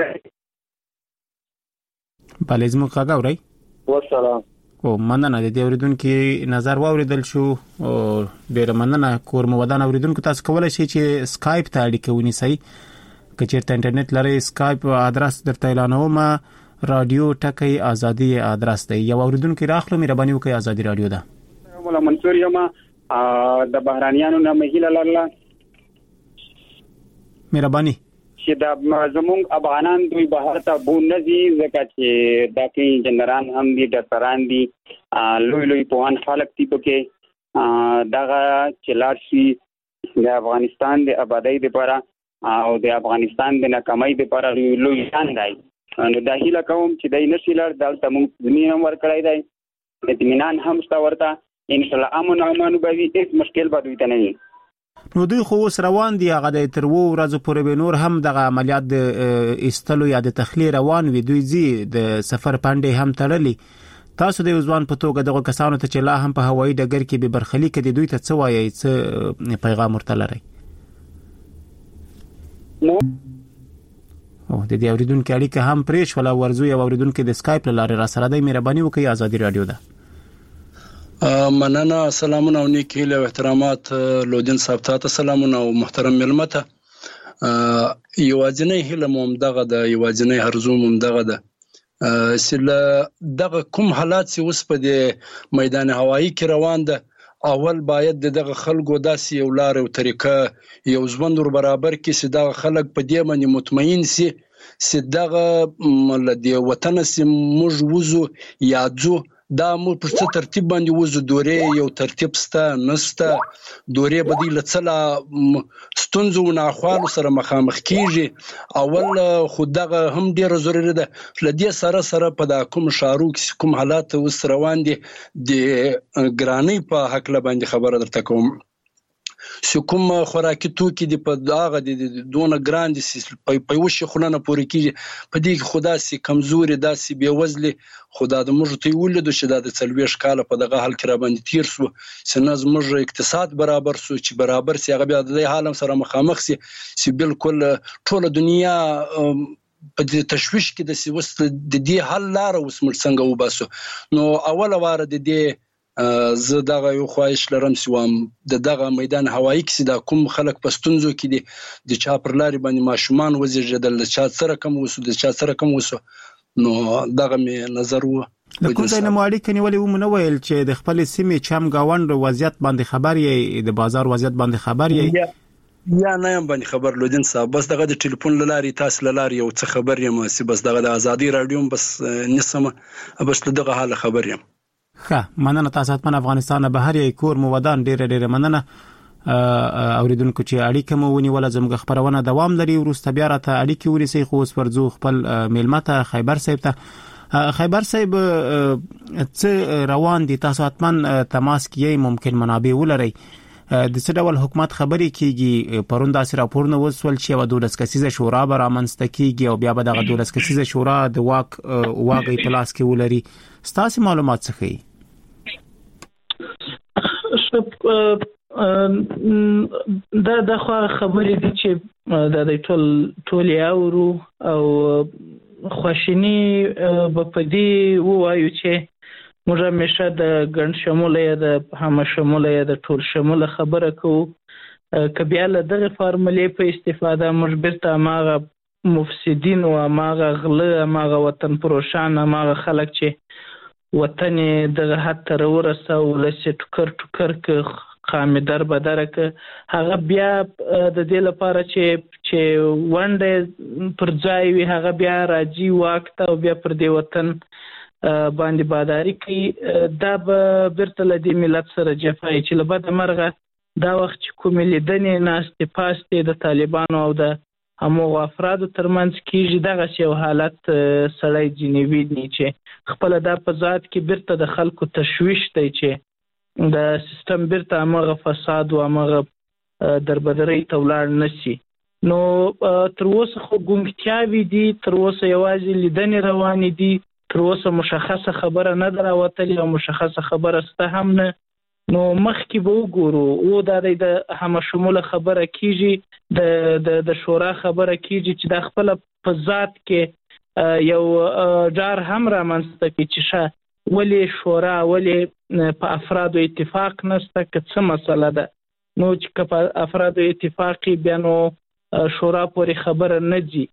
بلې زموږ ښه غوړی. والسلام. او مننه د دې اوریدونکو نظر واوریدل شو او ډیر مننه. کور مو ودان اوریدونکو تاسو کولای شئ چې سکایپ ته اړیکه ونیسئ، که چیرته انټرنیټ لرئ سکایپ ادرس درته اعلانوم رادیو ټکی ازادي ادرس دی. یو اوریدونکو راخلو مهرباني وکړئ ازادي رادیو ده. مولا منصور یم د بهرانيانو نه مهیله لرله مهرباني چې د زمونږ افغانان دوی بهر ته بو نزي ځکه چې د کې جنرال هم دي ډاکټران دي لوی لوی پوهان خلک دي پکې دغه چې لاړ شي د افغانستان د آبادی لپاره او د افغانستان د ناکامۍ لپاره لوی ځان دی. نو دا هیله کوم چې دای نشي لار دلته موږ زمينه ور کړی دی اطمینان هم شته ورته ان شاء الله امن او امان به وي هیڅ مشکل به دوی ته نه وي. نو دوی خو روان دي هغه د تر وو ورځې پورې به نور هم دغه عملیات د استلو یا د تخلیه روان وي دوی زی د سفر پاندې هم تړلي. تاسو د ځوان په توګه دغه کسانو ته چې لا هم په هوایي ډګر کې به برخلیک دي دوی ته څه وایي څه پیغام ورته لري؟ نو او د دې اوریدونکو اړیکه هم پریش ولا ورزو یو اوریدونکو د اسکایپ لاره را سره د مهرباني وکړئ ازادي رادیو ده. مننه سلامونه او نیک هیله او احترامات لودین صاحب ته سلامونه او محترم ملمته. یوازینی هیله مو دغه د یوازینی هرزو مو دغه د سله دغه کوم حالات چې اوس په د میدان هوایی کې روان ده اول باید دغه خلکو داسې یو لار او طریقه یو ژوند ور برابر کې چې دغه خلک په دې باندې مطمئن سي چې دغه لدی وطن سي موږ وزو یادزو دا مو په څه ترتیب باندې وزو دورې یو ترتیب ستا نستا دورې بدیل څلا ستونزو نه خالو سره مخامخ کیږي اول خدغه هم ډیره ضروری ده لدی سره سره په دا کوم شارو کوم حالات وس روان دي د ګرانی په حق له باندې خبره درته کوم سو کوم خوراکي توکي دی په داغه د دونه ګراند په پيوش خلانه پوري کیږي په دې خدا سي کمزوري داسي بي وزلي خدا د موږ ته ولید چې د څلويش کاله په دغه حال کې را باندې تیر سو سناز موږ اقتصاد برابر سو چې برابر سي هغه بیا د حالم سره مخامخ سي چې بالکل ټول دنیا په دې تشويش کې د سی وست د دې حل لار اوس موږ څنګه وباسو. نو اوله واره د دې زه دغه یو خواهش لرم سوام د دغه میدان هوایی کې د کوم خلک پستونزو کې دي د چا پر لاري باندې ماشومان وزیږدل د چا سره کم وسو د چا سره کم وسو نو دغه می نظر وو. لکه د نموالي کنيولي ومنه ویل چې د خپل سیمې چم گاوند وضعیت باندې خبر یې د بازار وضعیت باندې خبر یې یا نه یم باندې خبر لودین صاحب بس دغه د ټلیفون لاري تاسو لاري یو څه خبر یم سی بس دغه د ازادي رادیو بس نسمه بس دغه حال خبر یم. ښه مننه تاسو اتمن افغانستان بهر یې کور مو ودان ډېر ډېر مننه اوریدونکو چې اړیکه مو ونی ولا زموږ خبرونه دوام لري ورسته بیا راته اړیکه ورسي خو اوس ورزو خپل میلمته خیبر صاحب ته خیبر صاحب څه روان دي تاسو اتمن تماس کې ممکن منابع ولري د څه ډول حکومت خبري کیږي پروندا سره راپورونه وسول چې و دولس کسیزه شورا برامنست کیږي او بیا به دغه دولس کسیزه شورا د واک واقعي پلاس کې ولري ستاسو معلومات څه خي؟ دا د خبرې دي چې د ټول ټول یاورو او خوشنی په دې وایو چې موږ همیشه د ګڼ شموله د هم شموله د ټول شموله خبره کوو کبیا له دغه فارمولې په استفاده موږ بیرته ماغه مفسدين او ماغه غله ماغه وطن پروشان ماغه خلک چې وطن دغه حتی ورسه ولسی ټکر ټکر ک قامدار بدرک هغه بیا د دې لپاره چې چې ونده پر ځای وي هغه بیا راځي وخت او بیا پر دې وطن باندې باداری کوي دا به برته لدی ملت سره جفای چې لبد مرغه دا وخت چې کوم لیدنې ناست پاستې د طالبانو او د همو افرادو ترمنځ کیږي دغه یو حالت سړی جنوي دي چې خپل د په ذات کې برته د خلکو تشويش دی چې د سیستم برته امغه فساد او امغه دربدري تولار نشي. نو تر اوسه خو ګونګتیاوي دي تر اوسه یوازې لیدنې روان دي تر اوسه مشخصه خبره نه دراوتلې او مشخصه خبره سته هم نه. نو مخکې به وګورو او دا د هم شموله خبره کیږي د د د شورا خبره کیږي چې د خپل په ذات کې یو جار هم را منځته کې چې ولی شورا ولی په افرادو اتفاق نشته که څه مسله ده نو چې په افرادو اتفاقی بیا نو شورا پورې خبره نه دي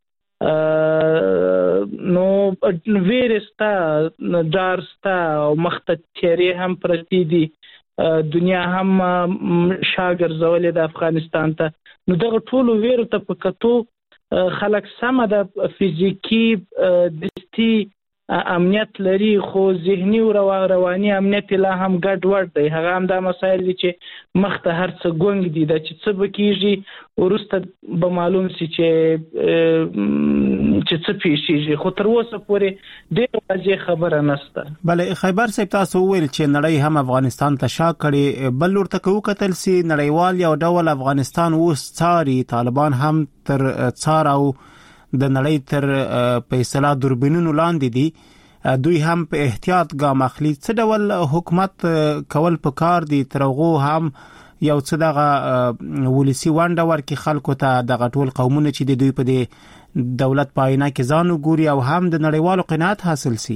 نو ویرستا دارستا او مخته تیری هم پرتی دي دنیا هم شاګر زول د افغانستان ته نو دغه ټولو ویرو ته په کتو خلک سم د فزیکی دستی امنیت لري خو ذهني او رواني امنیت لا هم ګډ وډ دی هغه هم دا مسایل دي چې مخته هر څه ګونګ دي د چې څه بکیږي ورسته به معلوم شي چې چې څه پیښیږي خو تر اوسه پورې ډېر واضح خبره نشته. بله خیبر صاحب تاسو ویل چې نړۍ هم افغانستان ته شا کړي بل ورته کو قتل سي نړیوال یو ډول افغانستان اوس څاري طالبان هم تر څار او د نړۍ تر فیصله دوربینونو لاندې دي دوی هم په احتیاط ګام اخلي څه ډول حکومت کول پکار دي ترغه هم یو څه دغه ولسی وانډه ورکي خلکو ته دغه ټول قومونه چې دوی په دې دولت پاینه کې ځان وګوري او هم د نړیوالو قناعت حاصل سي.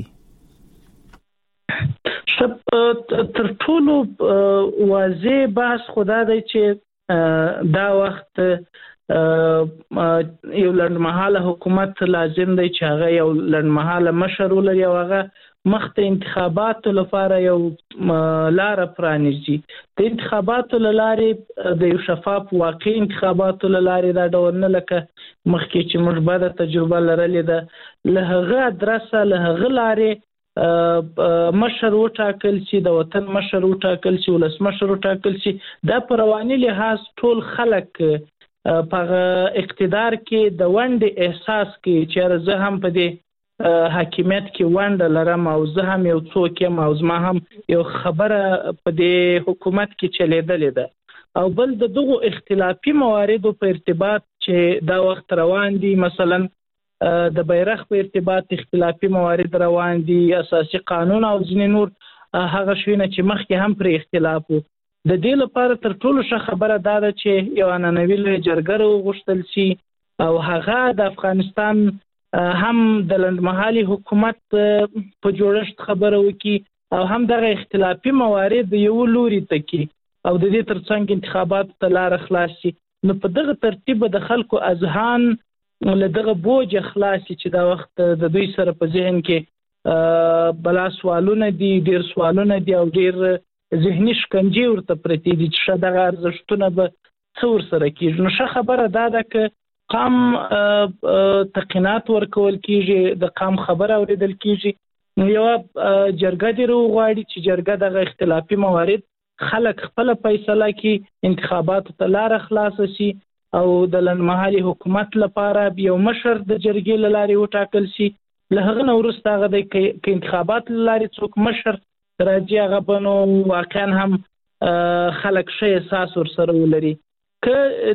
شپ تر ټولو واضح بحث خدا دی چې دا وخت یو لنډمحاله حکومت لازم دی چې هغه یو لنډمحاله مشر ولري او هغه مخته انتخاباتو لپاره یو لار پرانیزي د انتخاباتو لارې د یو شفاف واقعي انتخاباتو لارې دا ډول نه لکه مخکې چې موږ بعد تجربه لرلې ده له هغه درسه له هغه لارې مشر وټاکل شي د وطن مشر وټاکل شي ولس مشر وټاکل شي دا په رواني لحاظ ټول خلک په اقتدار کې د وند احساس کې چې زه هم په دې حاکمیت کې وند لرم او زه هم یو څوک یم او زما هم یو خبره په دې حکومت کې چلیدلې ده او بل د دغه اختلافي مواردو په ارتباط چې دا وخت روان دي مثلا د بیرغ په ارتباط اختلافي موارد روان دي اساسي قانون او ځینې نور هغه شوینه چې مخکې هم پر اختلاف وو د دې لپاره تر ټولو ښه خبره دا ده چې یو انانوي جرګه وغوښتل شي او هغه د افغانستان هم د لنډمحالي حکومت په جوړښت خبره وکړي او هم دغه اختلافي موارد یو لوري ته کې او د دې ترڅنګ انتخابات ته لار خلاص شي نو په دغه ترتیب د خلکو اذهان له دغه بوج خلاص چې دا وخت د دوی سره په ذهن کې بلا سوالونه دي ډیر سوالونه دي او ډیر ذهني شکنجه ورته پرتی دي چې دغه ارزښتونه به څور سره کیږي نو ښه خبره دا ده چې قام تقینات ورکول کیږي د قام خبره اوریدل کیږي یو جرګه دی غواړي چې جرګه دغه اختلافي موارد خلک خپل فیصله کوي انتخابات ته لار خلاص شي او د لنډمحالي حکومت لپاره یو مشر د جرګې لاري وټاکل شي له هغه نو وروسته هغه د انتخابات لاري څوک مشر راځي هغه بنو واقعا هم خلک شي احساس ور سره ولري ک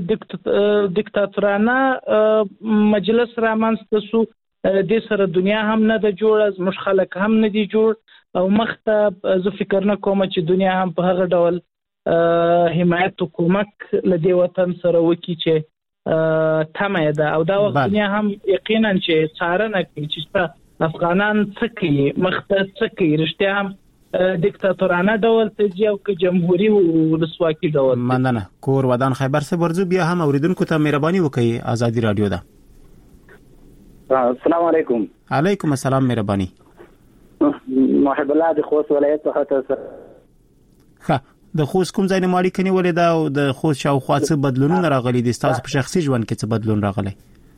دیکتاتورانه مجلس را منځته سو د سره دنیا هم نه د جوړ از مش خلک هم نه دي جوړ او مخته زه فکر نه کوم چې دنیا هم په هغه ډول حمایت او کومک لدی وطن سره وکي چې تمه ده او دا وخت دنیا هم یقینا چې څارنه کوي چې افغانان څه کوي مخته څه کوي رښتیا هم دیکتاتورانه ډول ته او که جمهوریت او ولسواکي ډول مننه کور ودان خیبر سے ورزو بیا هم اوریدونکو ته مهرباني وکړئ ازادي رادیو ده. السلام علیکم. علیکم السلام مهرباني. محب الله د خوست ولایت څخه تاسو ښه د خوست کوم ځای نه ماړی کني ولې دا او د خوست شاوخوا څه بدلونونه راغلي دي تاسو په شخصي ژوند کې څه بدلون راغلی؟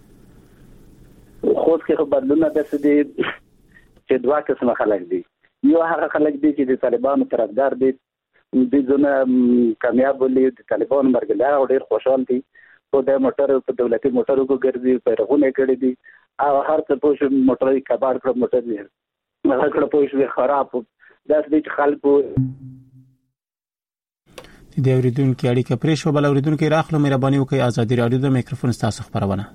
خوست کې بدلونونه د دې چې دوه قسمه خلک دي یو هغه خلک دي چې د طالبانو طرفدار دي د ځونه کامیاب ولې د طالبانو مرګلار او ډیر خوشحال دي خو د موټر په دولتي موټرو کو ګرځي پیرغونه کړی دي او هر څه په موټرې کباړ کړ موټر دي هغه کړه په شوي خراب داس دي خلکو د اوریدونکو اړیکه پرې شو بل اوریدونکو راخلو مهرباني وکړئ ازادي رادیو د میکروفون تاسو خبرونه.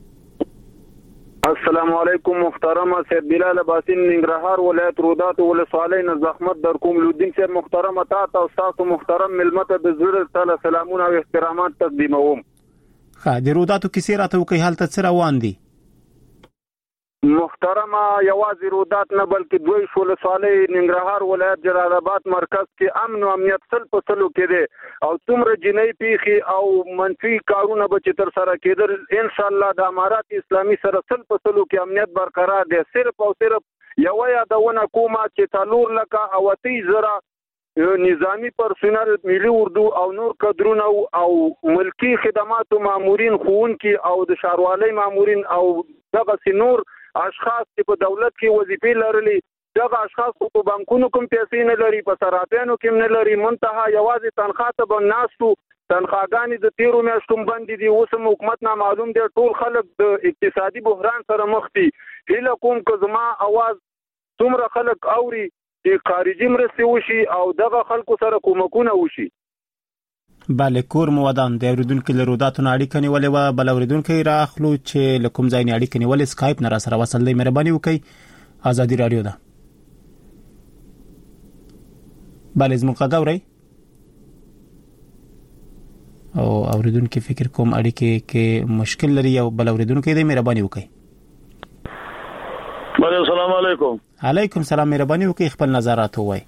السلام علیکم محترم سید بلال باسین ننګرهار ولایت رودات ولسوالۍ نه زحمت در کوم لودین سید محترم تا تاسو محترم ملمت د زړه تعالی سلامونه او احترامات تقدیموم. ښه د روداتو کیسې راته وکړئ حالت څه روان دي؟ محترمه یوازې رودات نه بلکې دوی ولسوالۍ ننګرهار ولایت جلال آباد مرکز کې امن او امنیت سل په سلو کې دی او څومره جنۍ پیښې او منفي کارونه به چې تر سره کېدل ان شاء الله د امارات اسلامي سره سل په سلو کې امنیت برقرار دی. صرف او صرف یو یادونه کومه چې څلور لکه او اتیا زره نظامی پرسونل ملي اردو او نور کډرونه او ملکی خدماتو مامورین ښوونکي او د ښاروالۍ مامورین او دغه نور اشخاص چې په دولت کې وظیفې لرلي دغه اشخاص په بانکونو کوم پیسې نه لري په صرافیانو کې نه لري منتها یوازې تنخواه ته به ناستو تنخواګانې د تیرو میاشتو بندې دي. اوس هم حکومت نامعلوم دی ټول خلک د اقتصادي بحران سره مخ دي. هیله کوم که زما اواز څومره خلک اوري چې خارجي مرستې وشي او دغه خلکو سره کومکونه وشي. بله کور مو ودان د اوریدونکو له روداتو نه اړیکه نیولې وه. بل اوریدونکی راخلو چې له کوم ځای نه اړیکه نیولې سکایپ نه را سره وصل دی. مهرباني وکړئ ازادي رادیو ده. بله زموږ غږ اورئ او اوریدونکي فکر کوم اړیکې کې مشکل لري او بل اوریدونکي دی. مهرباني وکړئ. بله السلام علیکم. علیکم سلام. مهرباني وکړئ خپل نظرات ووایئ.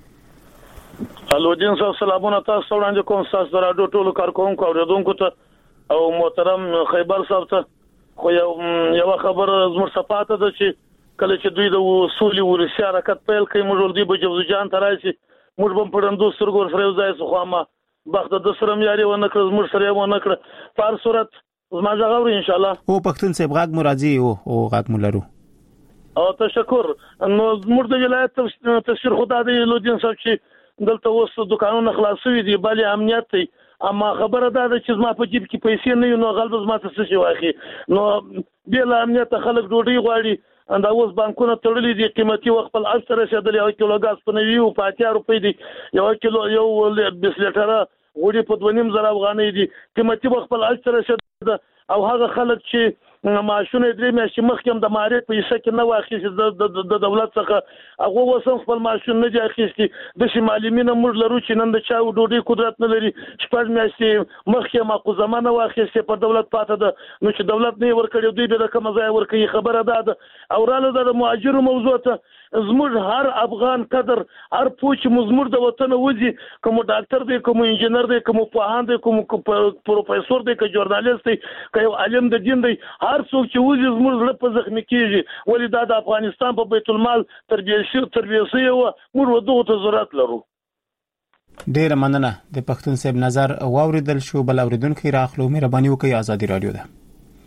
الودین صاحب سلامونه تاسو وړاندې کوم تاسو د راډیو ټولو کارکونکو اوریدونکو ته او محترم خیبر صاحب ته. خو یو یو خبر زموږ صفاته ده چې کله چې دوی د وصولي ورسي حرکت پیل کوي موږ ور دي بجوز جان ترایسي موږ هم پړندو سترګو سره یو ځای خو ما بخت د سره یاري ونه کړ موږ سره ونه کړ په صورت زما ځغور ان شاء الله. او پښتون صاحب غږ مرادي او او غږ مولرو او تشکر. نو موږ د ولایت تشکر خدای دې لودین صاحب چې دلته اوس دکانونه خلاصوي دي بل امنیت دی اما خبره ده چې زما په جیب کې پیسې نه نو غلط زما ته څه شي واخی نو بل امنیت خلک ډوډۍ غواړي اندا اوس بانکونه تړلې دي قیمتي وخت په اکثر رسیدل یو کیلو غاز په نوي او په اتیا روپۍ دي یو کیلو یو بیس لیټره غوړي په دوه نیم زره افغانۍ دي قیمتي وخت په اکثر رسیدل او هغه خلک چې معاشونه درې میاشتې مخکې هم د ماریت په حصه کې نه واخیستي د دولت څخه هغه وسم خپل معاشونه نه دي اخیستي د شمالي مینه موږ لرو چې نن د چا ډوډۍ قدرت نه لري شپږ میاشتې مخکې ما زمانه واخیستي په دولت پاته ده نو چې دولت نه ورکړي دوی به کوم ځای ورکړي خبره ده او رااله د مهاجرو موضوع ته زموږ هر افغان قدر هر پوچ مزمر د وطن وځي کوم ډاکټر دی کوم انجنیر دی کوم پوهاند دی کوم پروفیسور دی کوم ژورنالیست دی کوم عالم د دین دی هر څوک چې وځي زموږ زړه په زخمی کیږي ولې دا د افغانستان په بیت المال تربیه شو تربیه سي او موږ ودغه ته ضرورت لرو. ډیر مننه د پښتون صاحب نظر واوریدل شو. بل اوریدونکو راخلو مهرباني وکړئ ازادي رادیو ده.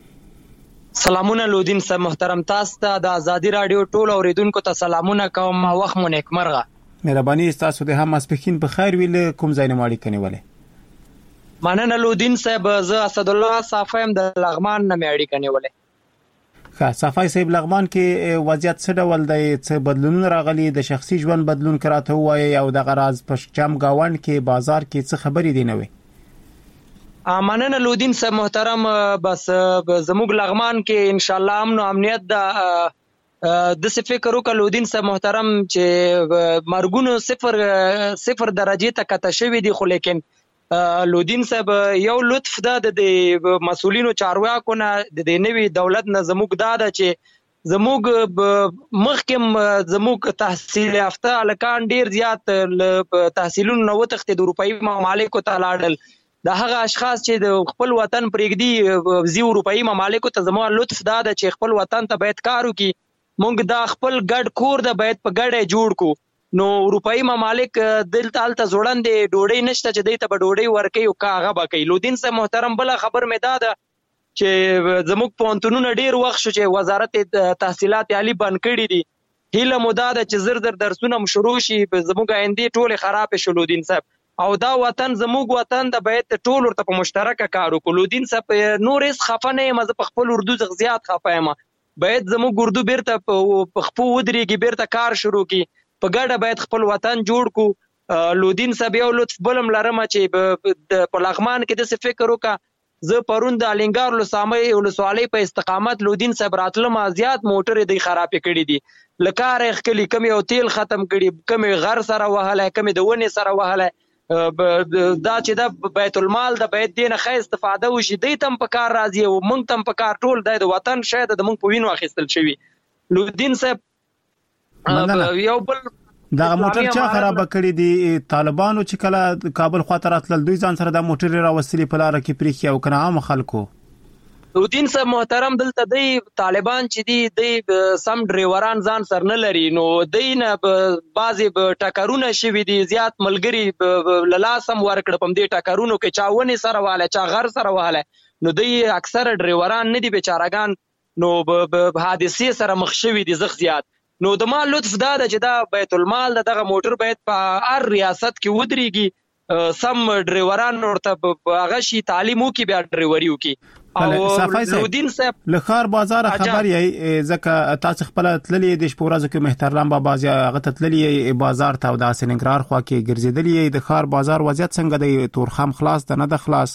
سلامونه لودین صاحب محترم تاسو ته د ازادي رادیو ټول اوریدونکو ته سلامونه کوم وخت مو نیکمرغه. مهرباني تاسو د هم مسپکین په خیر ویل کوم ځای نه ماړی کني ولې مننه لودین صاحب زه اسد الله صافیم د لغمان نه مېړی کني ولې ښه صافای صاحب لغمان کې وضعیت څه ډول دی څه بدلونونه راغلي د شخصي ژوند بدلون کراته وایي او د غراز په چم گاوند کې بازار کې څه خبرې دي نه وي. مننه لودین صاحب محترم بس زموږ لغمان کې ان شاء الله امن او امنیت د د څه فکر وکړ لودین صاحب محترم چې مرګونو صفر صفر درجه ته کته شوی دی خو لیکن لودین صاحب یو لطف ده د مسولینو چارواکو نه د نوي دولت نه زموږ دا ده چې زموږ مخکم زموږ تحصیل یافته الکان ډیر زیات تحصیلونو نو تخت د اروپאי ممالکو ته لاړل دا هغه اشخاص چې د خپل وطن پرېږدي زی اروپאי ممالکو ته زموږ لطف دا ده چې خپل وطن ته باید کار وکړي مونږ دا خپل ګډ کور د باید په ګډه جوړ کو نو اروپאי ممالک دلته الته زوړندې ډوډۍ نشته چې دې ته به ډوډۍ ورکوي او کاغه بکوي. لودین صاحب محترم بل خبر مې دا ده چې زموږ پوهنتونونه ډیر وخت شو چې وزارت تحصیلات عالی بند کړي دي هیله مو دا ده چې زر زر درسونه شروع شي زموږ آینده ټول خراب شي لودین صاحب او دا وطن زموږ وطن د باید ټول ورته په مشترکه کار وکړو. لودین صاحب نور هیڅ خفه نه یم زه په خپل اردو زیات خفه یم باید زموږ اردو بیرته په خپو ودرېږي بیرته کار شروع کی په ګډه باید خپل وطن جوړ کو. لودین صاحب یو لطف بلم لرم چې په لغمان کې د څه فکر وکړه زه پرون د الینګار لسامي ولسوالۍ په استقامت لودین صاحب راتلم زیات موټر دی خراب کړي دي لکار اخکلی کمی او تیل ختم کړي کمی غر سره وهله کمی د ونی سره وهله دا چې د بیت المال د بیت دینه خې استفاده وشي د تم په کار راځي او مونږ تم په کار ټول د وطن شاید د مونږ په وینو اخیستل شوی لودین صاحب یو بل دا موټر چا خراب کړی دی طالبانو چې کله کابل خواته راتلل دوی ځان سره د موټر راوستلی په لار کې پریخي او کنه عام خلکو لودین صاحب محترم دلته دی طالبان چې دی دی سم ډرایوران ځان سر نه لري نو دین بعضی ټکرونه شوي دي زیات ملګری للاسم ورکړ پم دي ټکرونو کې چاونی سره واله چا غر سره واله نو دی اکثر ډرایوران نه دي بیچارهګان نو په حادثه سره مخ شوي دي زخ زیات نو د ما لطف دا چې دا بیت المال دغه موټر باید په هر ریاست کې ودرېږي سم ډرایوران ورته هغه شي تعلیم وکي بیا ډرایوري وکي او لودین صاحب لخر بازار خبر یې ځکه تاسو خپل تللی د شپورازو کې محترم بابا هغه تللی بازار ته د سننګرار خوا کې ګرځیدلی د خار بازار وضعیت څنګه دی تورخم خلاص ده نه د خلاص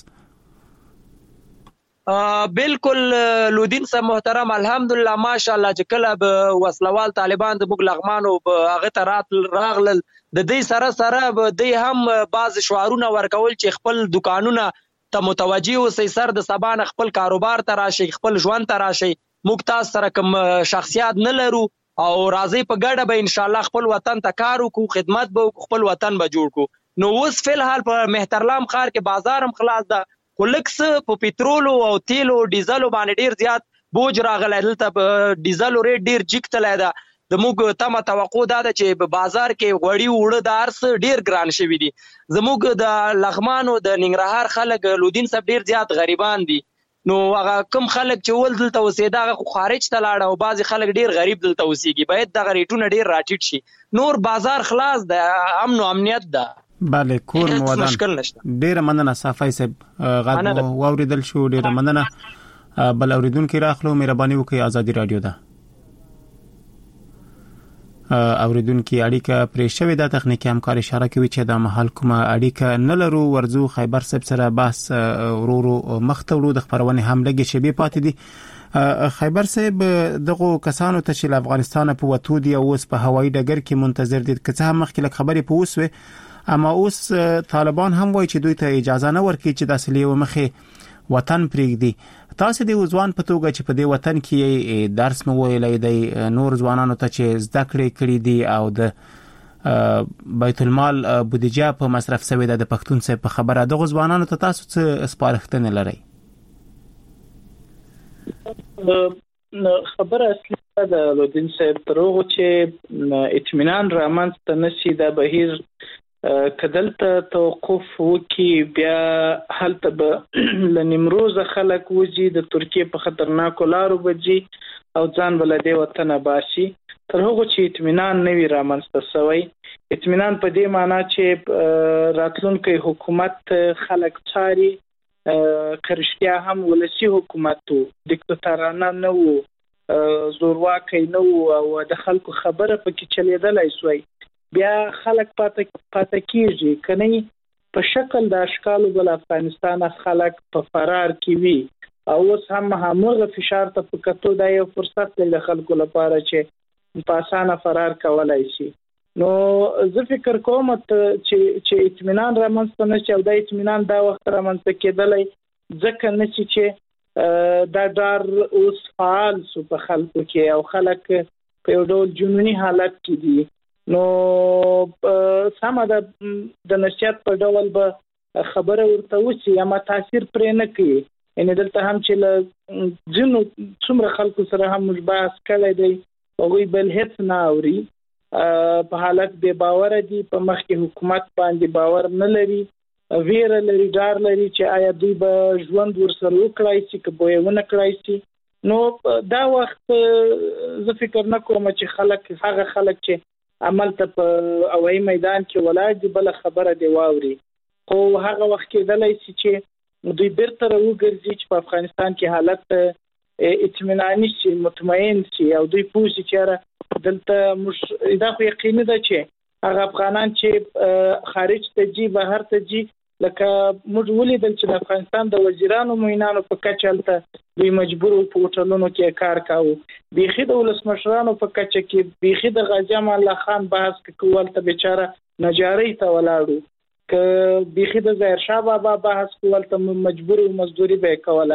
بالکل لودین صاحب محترم الحمدلله ماشاءالله چې کله به وسلوال طالبان د بوګ لغمان او هغه ترات راغلل د دې سره سره به د هم بعض شعارونه ورکول چې خپل دکانونه ته متوجي اوسئ سر د سبان خپل کاروبار ته راشي خپل ژوند ته راشي موږ تاسو سره کوم شخصیت نه لرو او راځي په ګډه به ان شاء الله خپل وطن ته کار وکړو خدمت به خپل وطن به جوړ کړو نو اوس فل حال په مهترلام ښار کې بازار هم خلاص ده خو لکس په پېټرول او تیل او ډیزل باندې ډیر زیات بوج راغلی دلته په ډیزل ریټ ډیر جګ تللی ده د موږ تمه توقع دا ده چې په بازار کې غوړي وړه د ارس ډیر ګران شوي دي زموږ د لغمان او د ننګرهار خلک لودین صاحب ډیر زیات غریبان دي نو هغه کم خلک چې ول دلته اوسېدا هغه خارج ته لاړ او بعضی خلک ډیر غریب دلته اوسېږي باید د ریټونه ډیر راټیټ شي نور بازار خلاص ده امن او امنیت ده بله کور مودان ډیر مننه صافی صاحب غږ واوریدل شو ډیر مننه بل اوریدونکو راخلو مهرباني وکړئ ازادي رادیو ده اوریدونکو اړیکه پرې شوې د تخنیکی همکار اشاره کوي چې د محل کومه اړیکه نه لرو ورزو خیبر صاحب سره بحث ورورو مختورو د خبرونه هم لګي شبي پاتې دي خیبر صاحب دغه کسانو ته چې افغانستان په وتو دي او اوس په هوایي ډګر کې منتظر دي که څه هم مخکې خبرې پوسوي اما اوس طالبان هم وایي چې دوی ته اجازه نه ورکړي چې د اصلي مخه وطن پرېږدي تاسو د ځوان په توګه چې په دې وطن کې درس مو ویلای دی نور ځوانانو ته چې زده کړې کړې دي او د بیت المال بودیجه په مصرف شوی د پښتون څخه په خبره دغه ځوانانو ته تاسو څه سپارښتنه لرئ خبره اصلي د لودین صاحب تروغه چې اطمینان رامنځته نشي د بهیر کدلته توقف وکي بیا هلته به لنیمروز خلک وځي د ترکیه په خطرناکو لارو بجي او ځان بلدي وطن باسي تر هغه چې اطمینان نوي رامنځته شوی اطمینان په دې معنی چې راتلونکي حکومت خلک چاري کرشتیا هم ولسی حکومت دیکتاتورانه نه وو زورواکي نه وو او د خلکو خبره پکې چلیدلای سوی بیا خلک پاتې پاتې کیږي کني په شکل د اشکالو بل افغانستان خلک په فرار کې وي او اوس هم همغه فشار ته پکتو دا یو فرصت دی د خلکو لپاره چې په اسانه فرار کولای شي نو زه فکر کوم چې چې اطمینان رامنځته نشي او د اطمینان دا وخت رامنځته کېدلای ځکه نشي چې دا ډار اوس فعال سو په خلکو کې او خلک په یو ډول جنوني حالت کې دي نو سمه د د نشریات په ډول به خبره ورته وشي اما تاثیر پرې نه کوي ان دلته هم چې له جنو څومره خلکو سره هم مشباس کړی دی هغوی بل هیڅ نه اوري په حالت بې باوره دي په مخکې حکومت باندې باور نه لري ویره لري ډار لري چې آیا دوی به ژوند ورسره وکړای شي که به یې ونه کړای شي نو دا وخت زه فکر نه کوم چې خلک هغه خلک چې عمل ته په هوایي میدان کې ولاړ دي بل خبره دی واوري خو هغه وخت کې دلای شي چې دوی بیرته راوګرځي چې په افغانستان کې حالت اطمیناني شي مطمئن شي او دوی پوه شي چې دلته موږ دا خو یقیني ده چې هغه افغانان چې خارج ته ځي بهر ته ځي لکه موږ ولیدل چې د افغانستان د وزیرانو معینانو په کچه هلته دوی مجبور په هوټلونو کې کار کاوه بیخي د ولسمشرانو په کچه کې بیخي د غازی امان الله خان بحث کول ته بیچاره نجاری ته ولاړو که بیخي د ظاهر شاه بابا بحث کول ته مجبور او مزدوري به کوله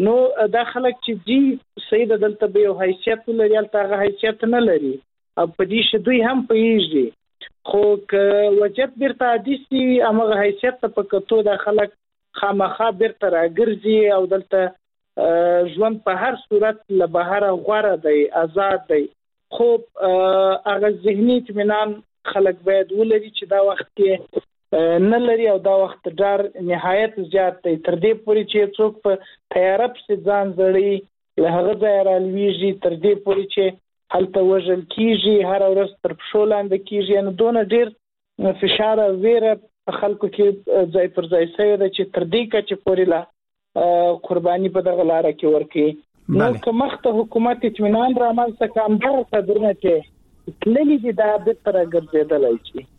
نو دا خلک چې جی سید دلته به یو حیثیت لري البته هغه حیثیت نه لري او په دې شې دوی هم پیږي خو ک وجد بیرته حدیثي هغه حیثیت په کتو د خلک خامخا بیرته راګرځي او دلته ژوند په هر صورت له بهر غوړه دی آزاد دی خو هغه ذهني اطمینان خلک باید ولري چې دا وخت کې نه لري او دا وخت ډار نهایت زیات دی تر دې پورې چې څوک په تیاره پسې ځان زړی له هغه ځای رالویږي تر دې پورې چې هلته وژل کیږي هر ورځ تر پښو لاندې کیږي نو دونه ډیر فشار او ویره په خلکو کې ځای پر ځای شوی دی چې تر دې کچې پورې لا قرباني په دغه لاره کې ورکړي نو که مخته حکومت اطمینان رامنځته کړي همدغه څادرونه چې تللي دي دا بیرته راګرځېدلی شي.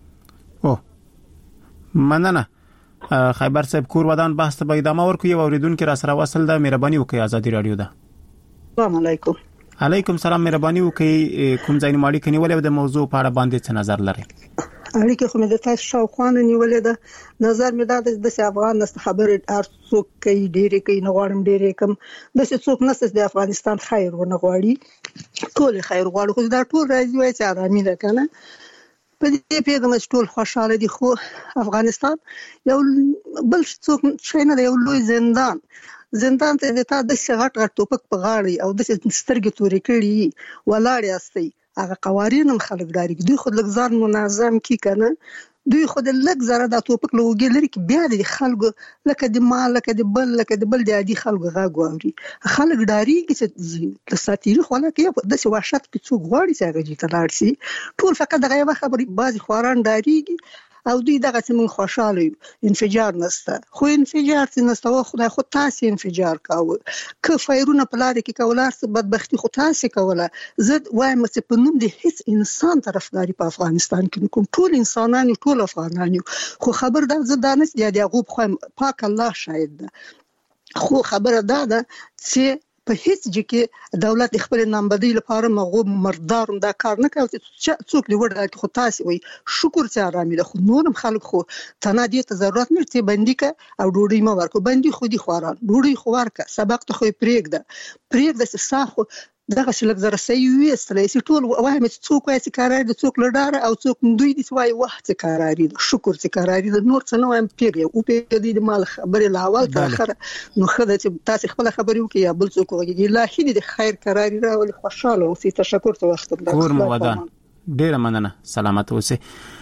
مننه خیبر صاحب کور ودان بحث ته ادامه ورکوي او اوریدونکو را سره وصل ده مهرباني وکړئ ازادي رادیو ده. السلام علیکم. علیکم سلام مهرباني وکړئ کوم ځای ماړی کني ولې د موضوع په اړه باندې څه نظر لري؟ اړیکه خو مې د تاسو شاوخوانه نیولې ده نظر مې دا د افغان نست خبره ارڅوک کوي ډېرې کوي نه غواړم ډېرې کوم د څوک نست د افغانستان خیر ونه غواړي ټول خیر غواړي خو دا ټول راځي وای چې آرامي ده کنه په دې پیغام ټول خوشاله دي خو افغانستان یو بل څوک شي نه یو لوی زندان زندان ته د تا د شغټ غټ ټوپک په غاړي او د سترګې تورې کړي ولاړ یاستي هغه قوانین هم خلک داري دوی خود لږ ځان منظم کی کنه دوی خود لږ زره د ټوپک لوګي لري کې بیا د خلکو لکه د مال لکه د بل لکه د بل د عادي خلکو غاغوري خلک داري چې د ساتيري خلک یې د څه وحشت کې څوک غواړي چې هغه دې تلار شي ټول فقط دغه خبري بعضي خواران داريږي او دوی دغه څه من خوشاله انفجار نسته خو انفجار څه نسته او خدای خو تاسو انفجار کاوه که فایرونه په لار کې کولار څه بدبختی خو تاسو کوله زه وایم چې په نوم د هیڅ انسان طرفداري په افغانستان کې کوم ټول انسانان ټول افغانان خو خبر دا زه دانس دی یعقوب خو پاک الله شاهد ده خو خبره دا ده چې په هیڅ ځکه دولت خپل نامبدي لپاره مغوب مردار دا کار نه کوي چې څوک دی ورته خو تاسو وي شکر چې آرامي ده خو نورم خلک خو تنادي ته ضرورت نه چې بندي ک او ډوډۍ ما ورکو بندي خو دي خواران ډوډۍ خو ورکه سبق ته خو پرېګ ده پرېګ ده چې ساخو دغه شلک زره سي ويستلې چې ټول وایم چې څوک وایي چې کارای د څوک لډاره او څوک دوی دي وایي وخت چې کارای شکر چې کارای د نور څه نه وایم پیږي او پیږي د مال خبرې لاول تر اخره نو خدای چې تاسو خپل خبرې وکړي یا بل څوک وایي لا هی د خیر کارای راولي خوشاله او سي تشکر ته وخت کور مو ودان ډیر مننه سلامت اوسه.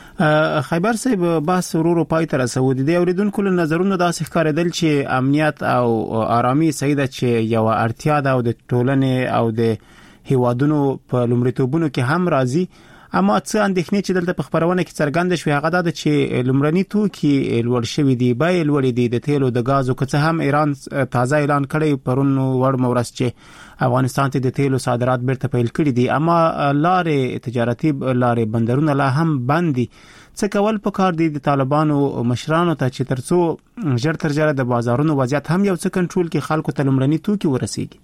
خیبر صاحب بحث ورورو پای تر رسول دي اوریدونکو له نظرونو داسې ښکارېدل چې امنیت او آرامي سیده چې یو اړتیا ده او د ټولنې او د هیوادونو په لومړیتوبونو کې هم راځي اما څه اندېښنې چې دلته په خبرونه کې څرګند شوی هغه دا چې لومړني توکي لوړ شوی دي بای لوړ دي د تیلو د غازو که څه هم ایران تازه اعلان کړی پرون ور مورس چې افغانستان ته د تیلو صادرات بیرته پیل کړي دي اما لارې تجارتي لارې بندرونه لا هم بند دي څه کول پکار دي د طالبانو مشرانو ته چې ترڅو ژر تر ژره د بازارونو وضعیت هم یو څه کنټرول کې خلکو ته لومړني توکي ورسیږي.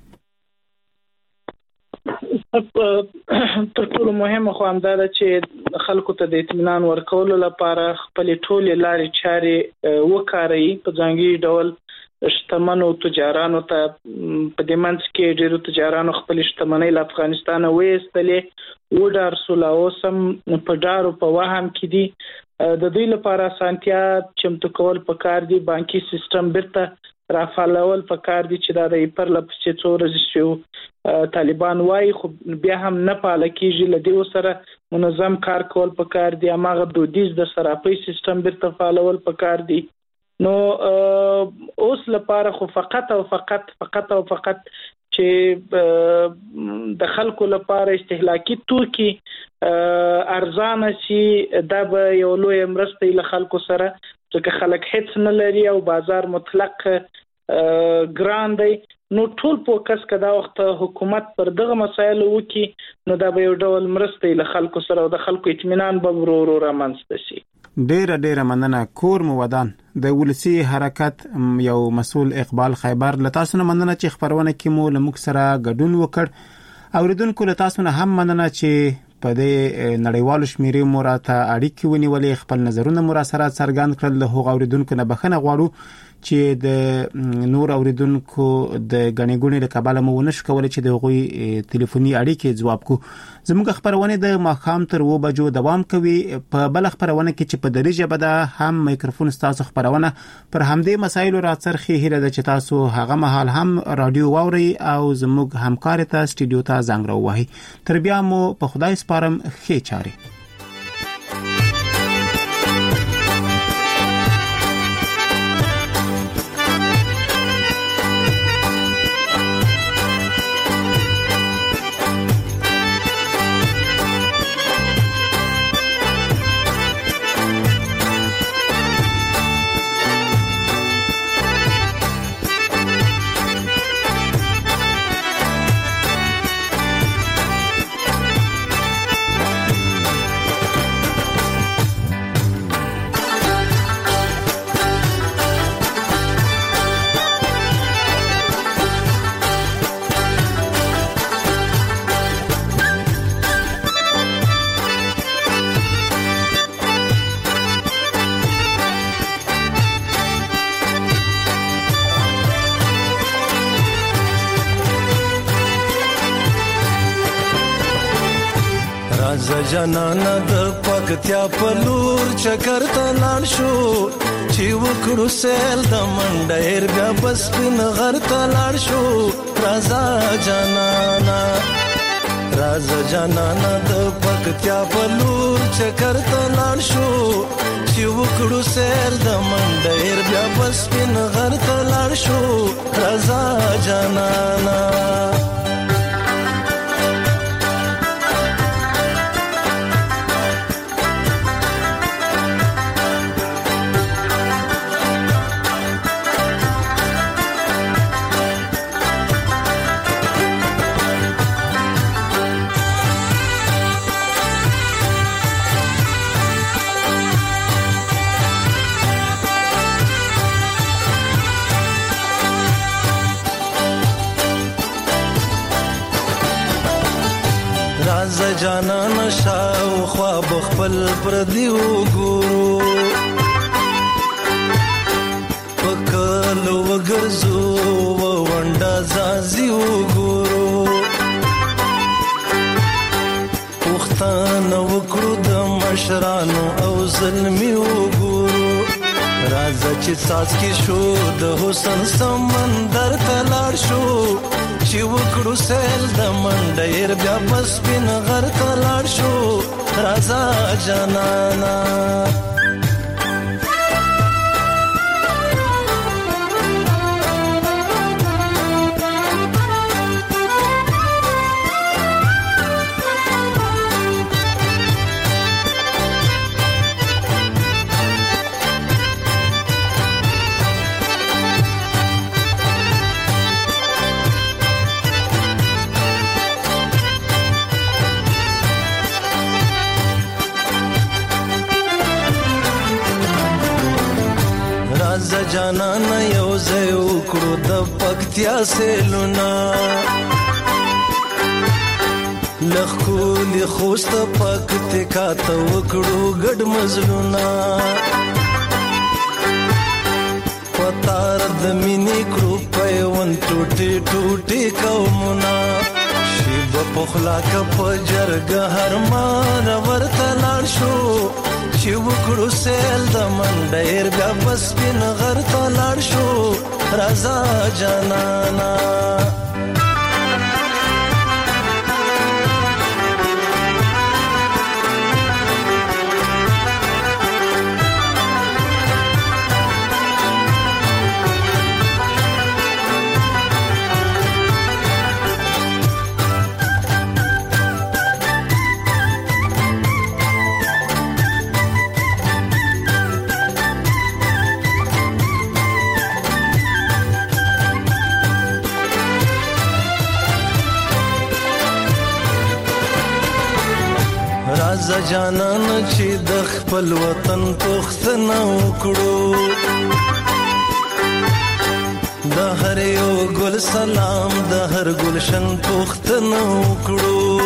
تر ټولو مهمه خو همدا ده چې خلکو ته د اطمینان ورکولو لپاره خپل ټول لارې چارې وکړي په ځانګړي ډول شتمنو تجارانو ته په دې منځ کې ډېرو تجارانو خپل شتمنۍ له افغانستان وېستلې و ډار سولاوسم په ډارو په وهم کې دي د دې لپاره سانتیا چمتو کول پکار دي بانکي سیستم بیرته رافالول پکار دي چې دا د پر لپسې څو ورځې شو طالبان وايي خو بیا هم نه پاله کیږي لدی سره منظم کار کول پکار دي اماغه دودیز د سراپي سیستم بیرته فالول پکار دي نو اوس لپاره خو فقط او فقط فقط او فقط چې د خلکو لپاره استهلاکي توکي ارزانه شي دا به یو لوی مرسته له خلکو سره چې خلک هیڅ نه لري او بازار مطلق ګران دی نو ټول فوکس کدا وخت حکومت پر دغه مسایل وکي نو دا به یو ډول مرسته له خلکو سره او د خلکو اطمینان به ورو ورو رامنځته شي. ډیره ډیره مننه کور مو ودان د ولسی حرکت یو مسؤل اقبال خیبر له تاسو نه مننه چې خبرونه کې مو له موږ سره ګډون وکړ اوریدونکو له تاسو نه هم مننه چې په دې نړیوالو شمیرې مو راته اړیکې ونیولې خپل نظرونه مو را سره څرګند کړل له هغو اوریدونکو نه بخښنه غواړو چې د نور اوریدونکو د غنیګونې د کابل مو نشو کولای چې د غوي ټلیفوني اړیکې جواب کو. زموږ خبرونه د ماخام تر و بجو دوام کوي. په بل خبرونه کې چې په دریجه بده هم میکروفون تاسو خبرونه پر همدې مسایلو راڅرخي هره د چې تاسو هغه مهال هم رادیو واوري او زموږ همکار ته سټډیو ته زنګ راوهي. تر بیا مو په خدای سپارم خې چاري. جنانا د پکتیا پلور چکر ته لاړ شو چې وکړو سیل د منډیر بیا بس پن غر ته لاړ شو. رازا جنانا رازا جنانا د پکتیا پلور چکر ته لاړ شو چې وکړو سیل د منډیر بیا بس پن غر ته لاړ شو. رازا جنانا جانا نشاو خواب خپل پر دیو ګورو پکلو وګرځو ونډا زازیو ګورو وختانه وکړو د مشرانو او ظلمیو ګورو. راځه چې ساز کې شو د حسن سمندر ته لاړ شو چې وکړو سیل د منډیر بیا بس پن غر ته لاړ شو. رازا جانانا جانانا یو ځای وکړو د پکتیا سیلونا لخکولی خوست پکتیا ته وکړو ګډ مزلونا پتار د مینې کړو پیون ټوټي ټوټي قومنا شیب پخلا کپ جرګ هرمان ورته لاړ شو چې وکړو سیل د منډیر بیا بس پن غر ته لاړ شو. رازا جانانا رازا جانان چې د خپل وطن پوښتنه وکړو د هر یو ګل سلام د هر ګلشن پوښتنه وکړو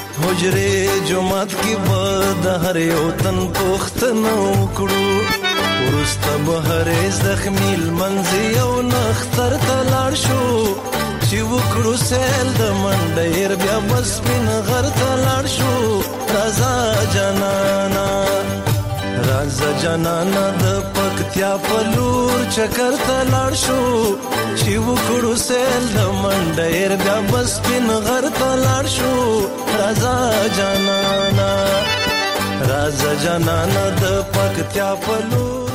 حجره جمعات کې به د هر یو تن پوښتنه وکړو ورسته بهرې زخمی لمنځي او نختر ته لاړ شو چې وکړو سیل د منډیر بیا بس سپین غر ته لاړ شو رازا جانانا رازا جانانا د پکتیا په لور چکر ته لاړ شو چې وکړو سیل د منډیر بیا بس سپین غر ته لاړ شو رازا جانانا رازا جانانا د پکتیا په لور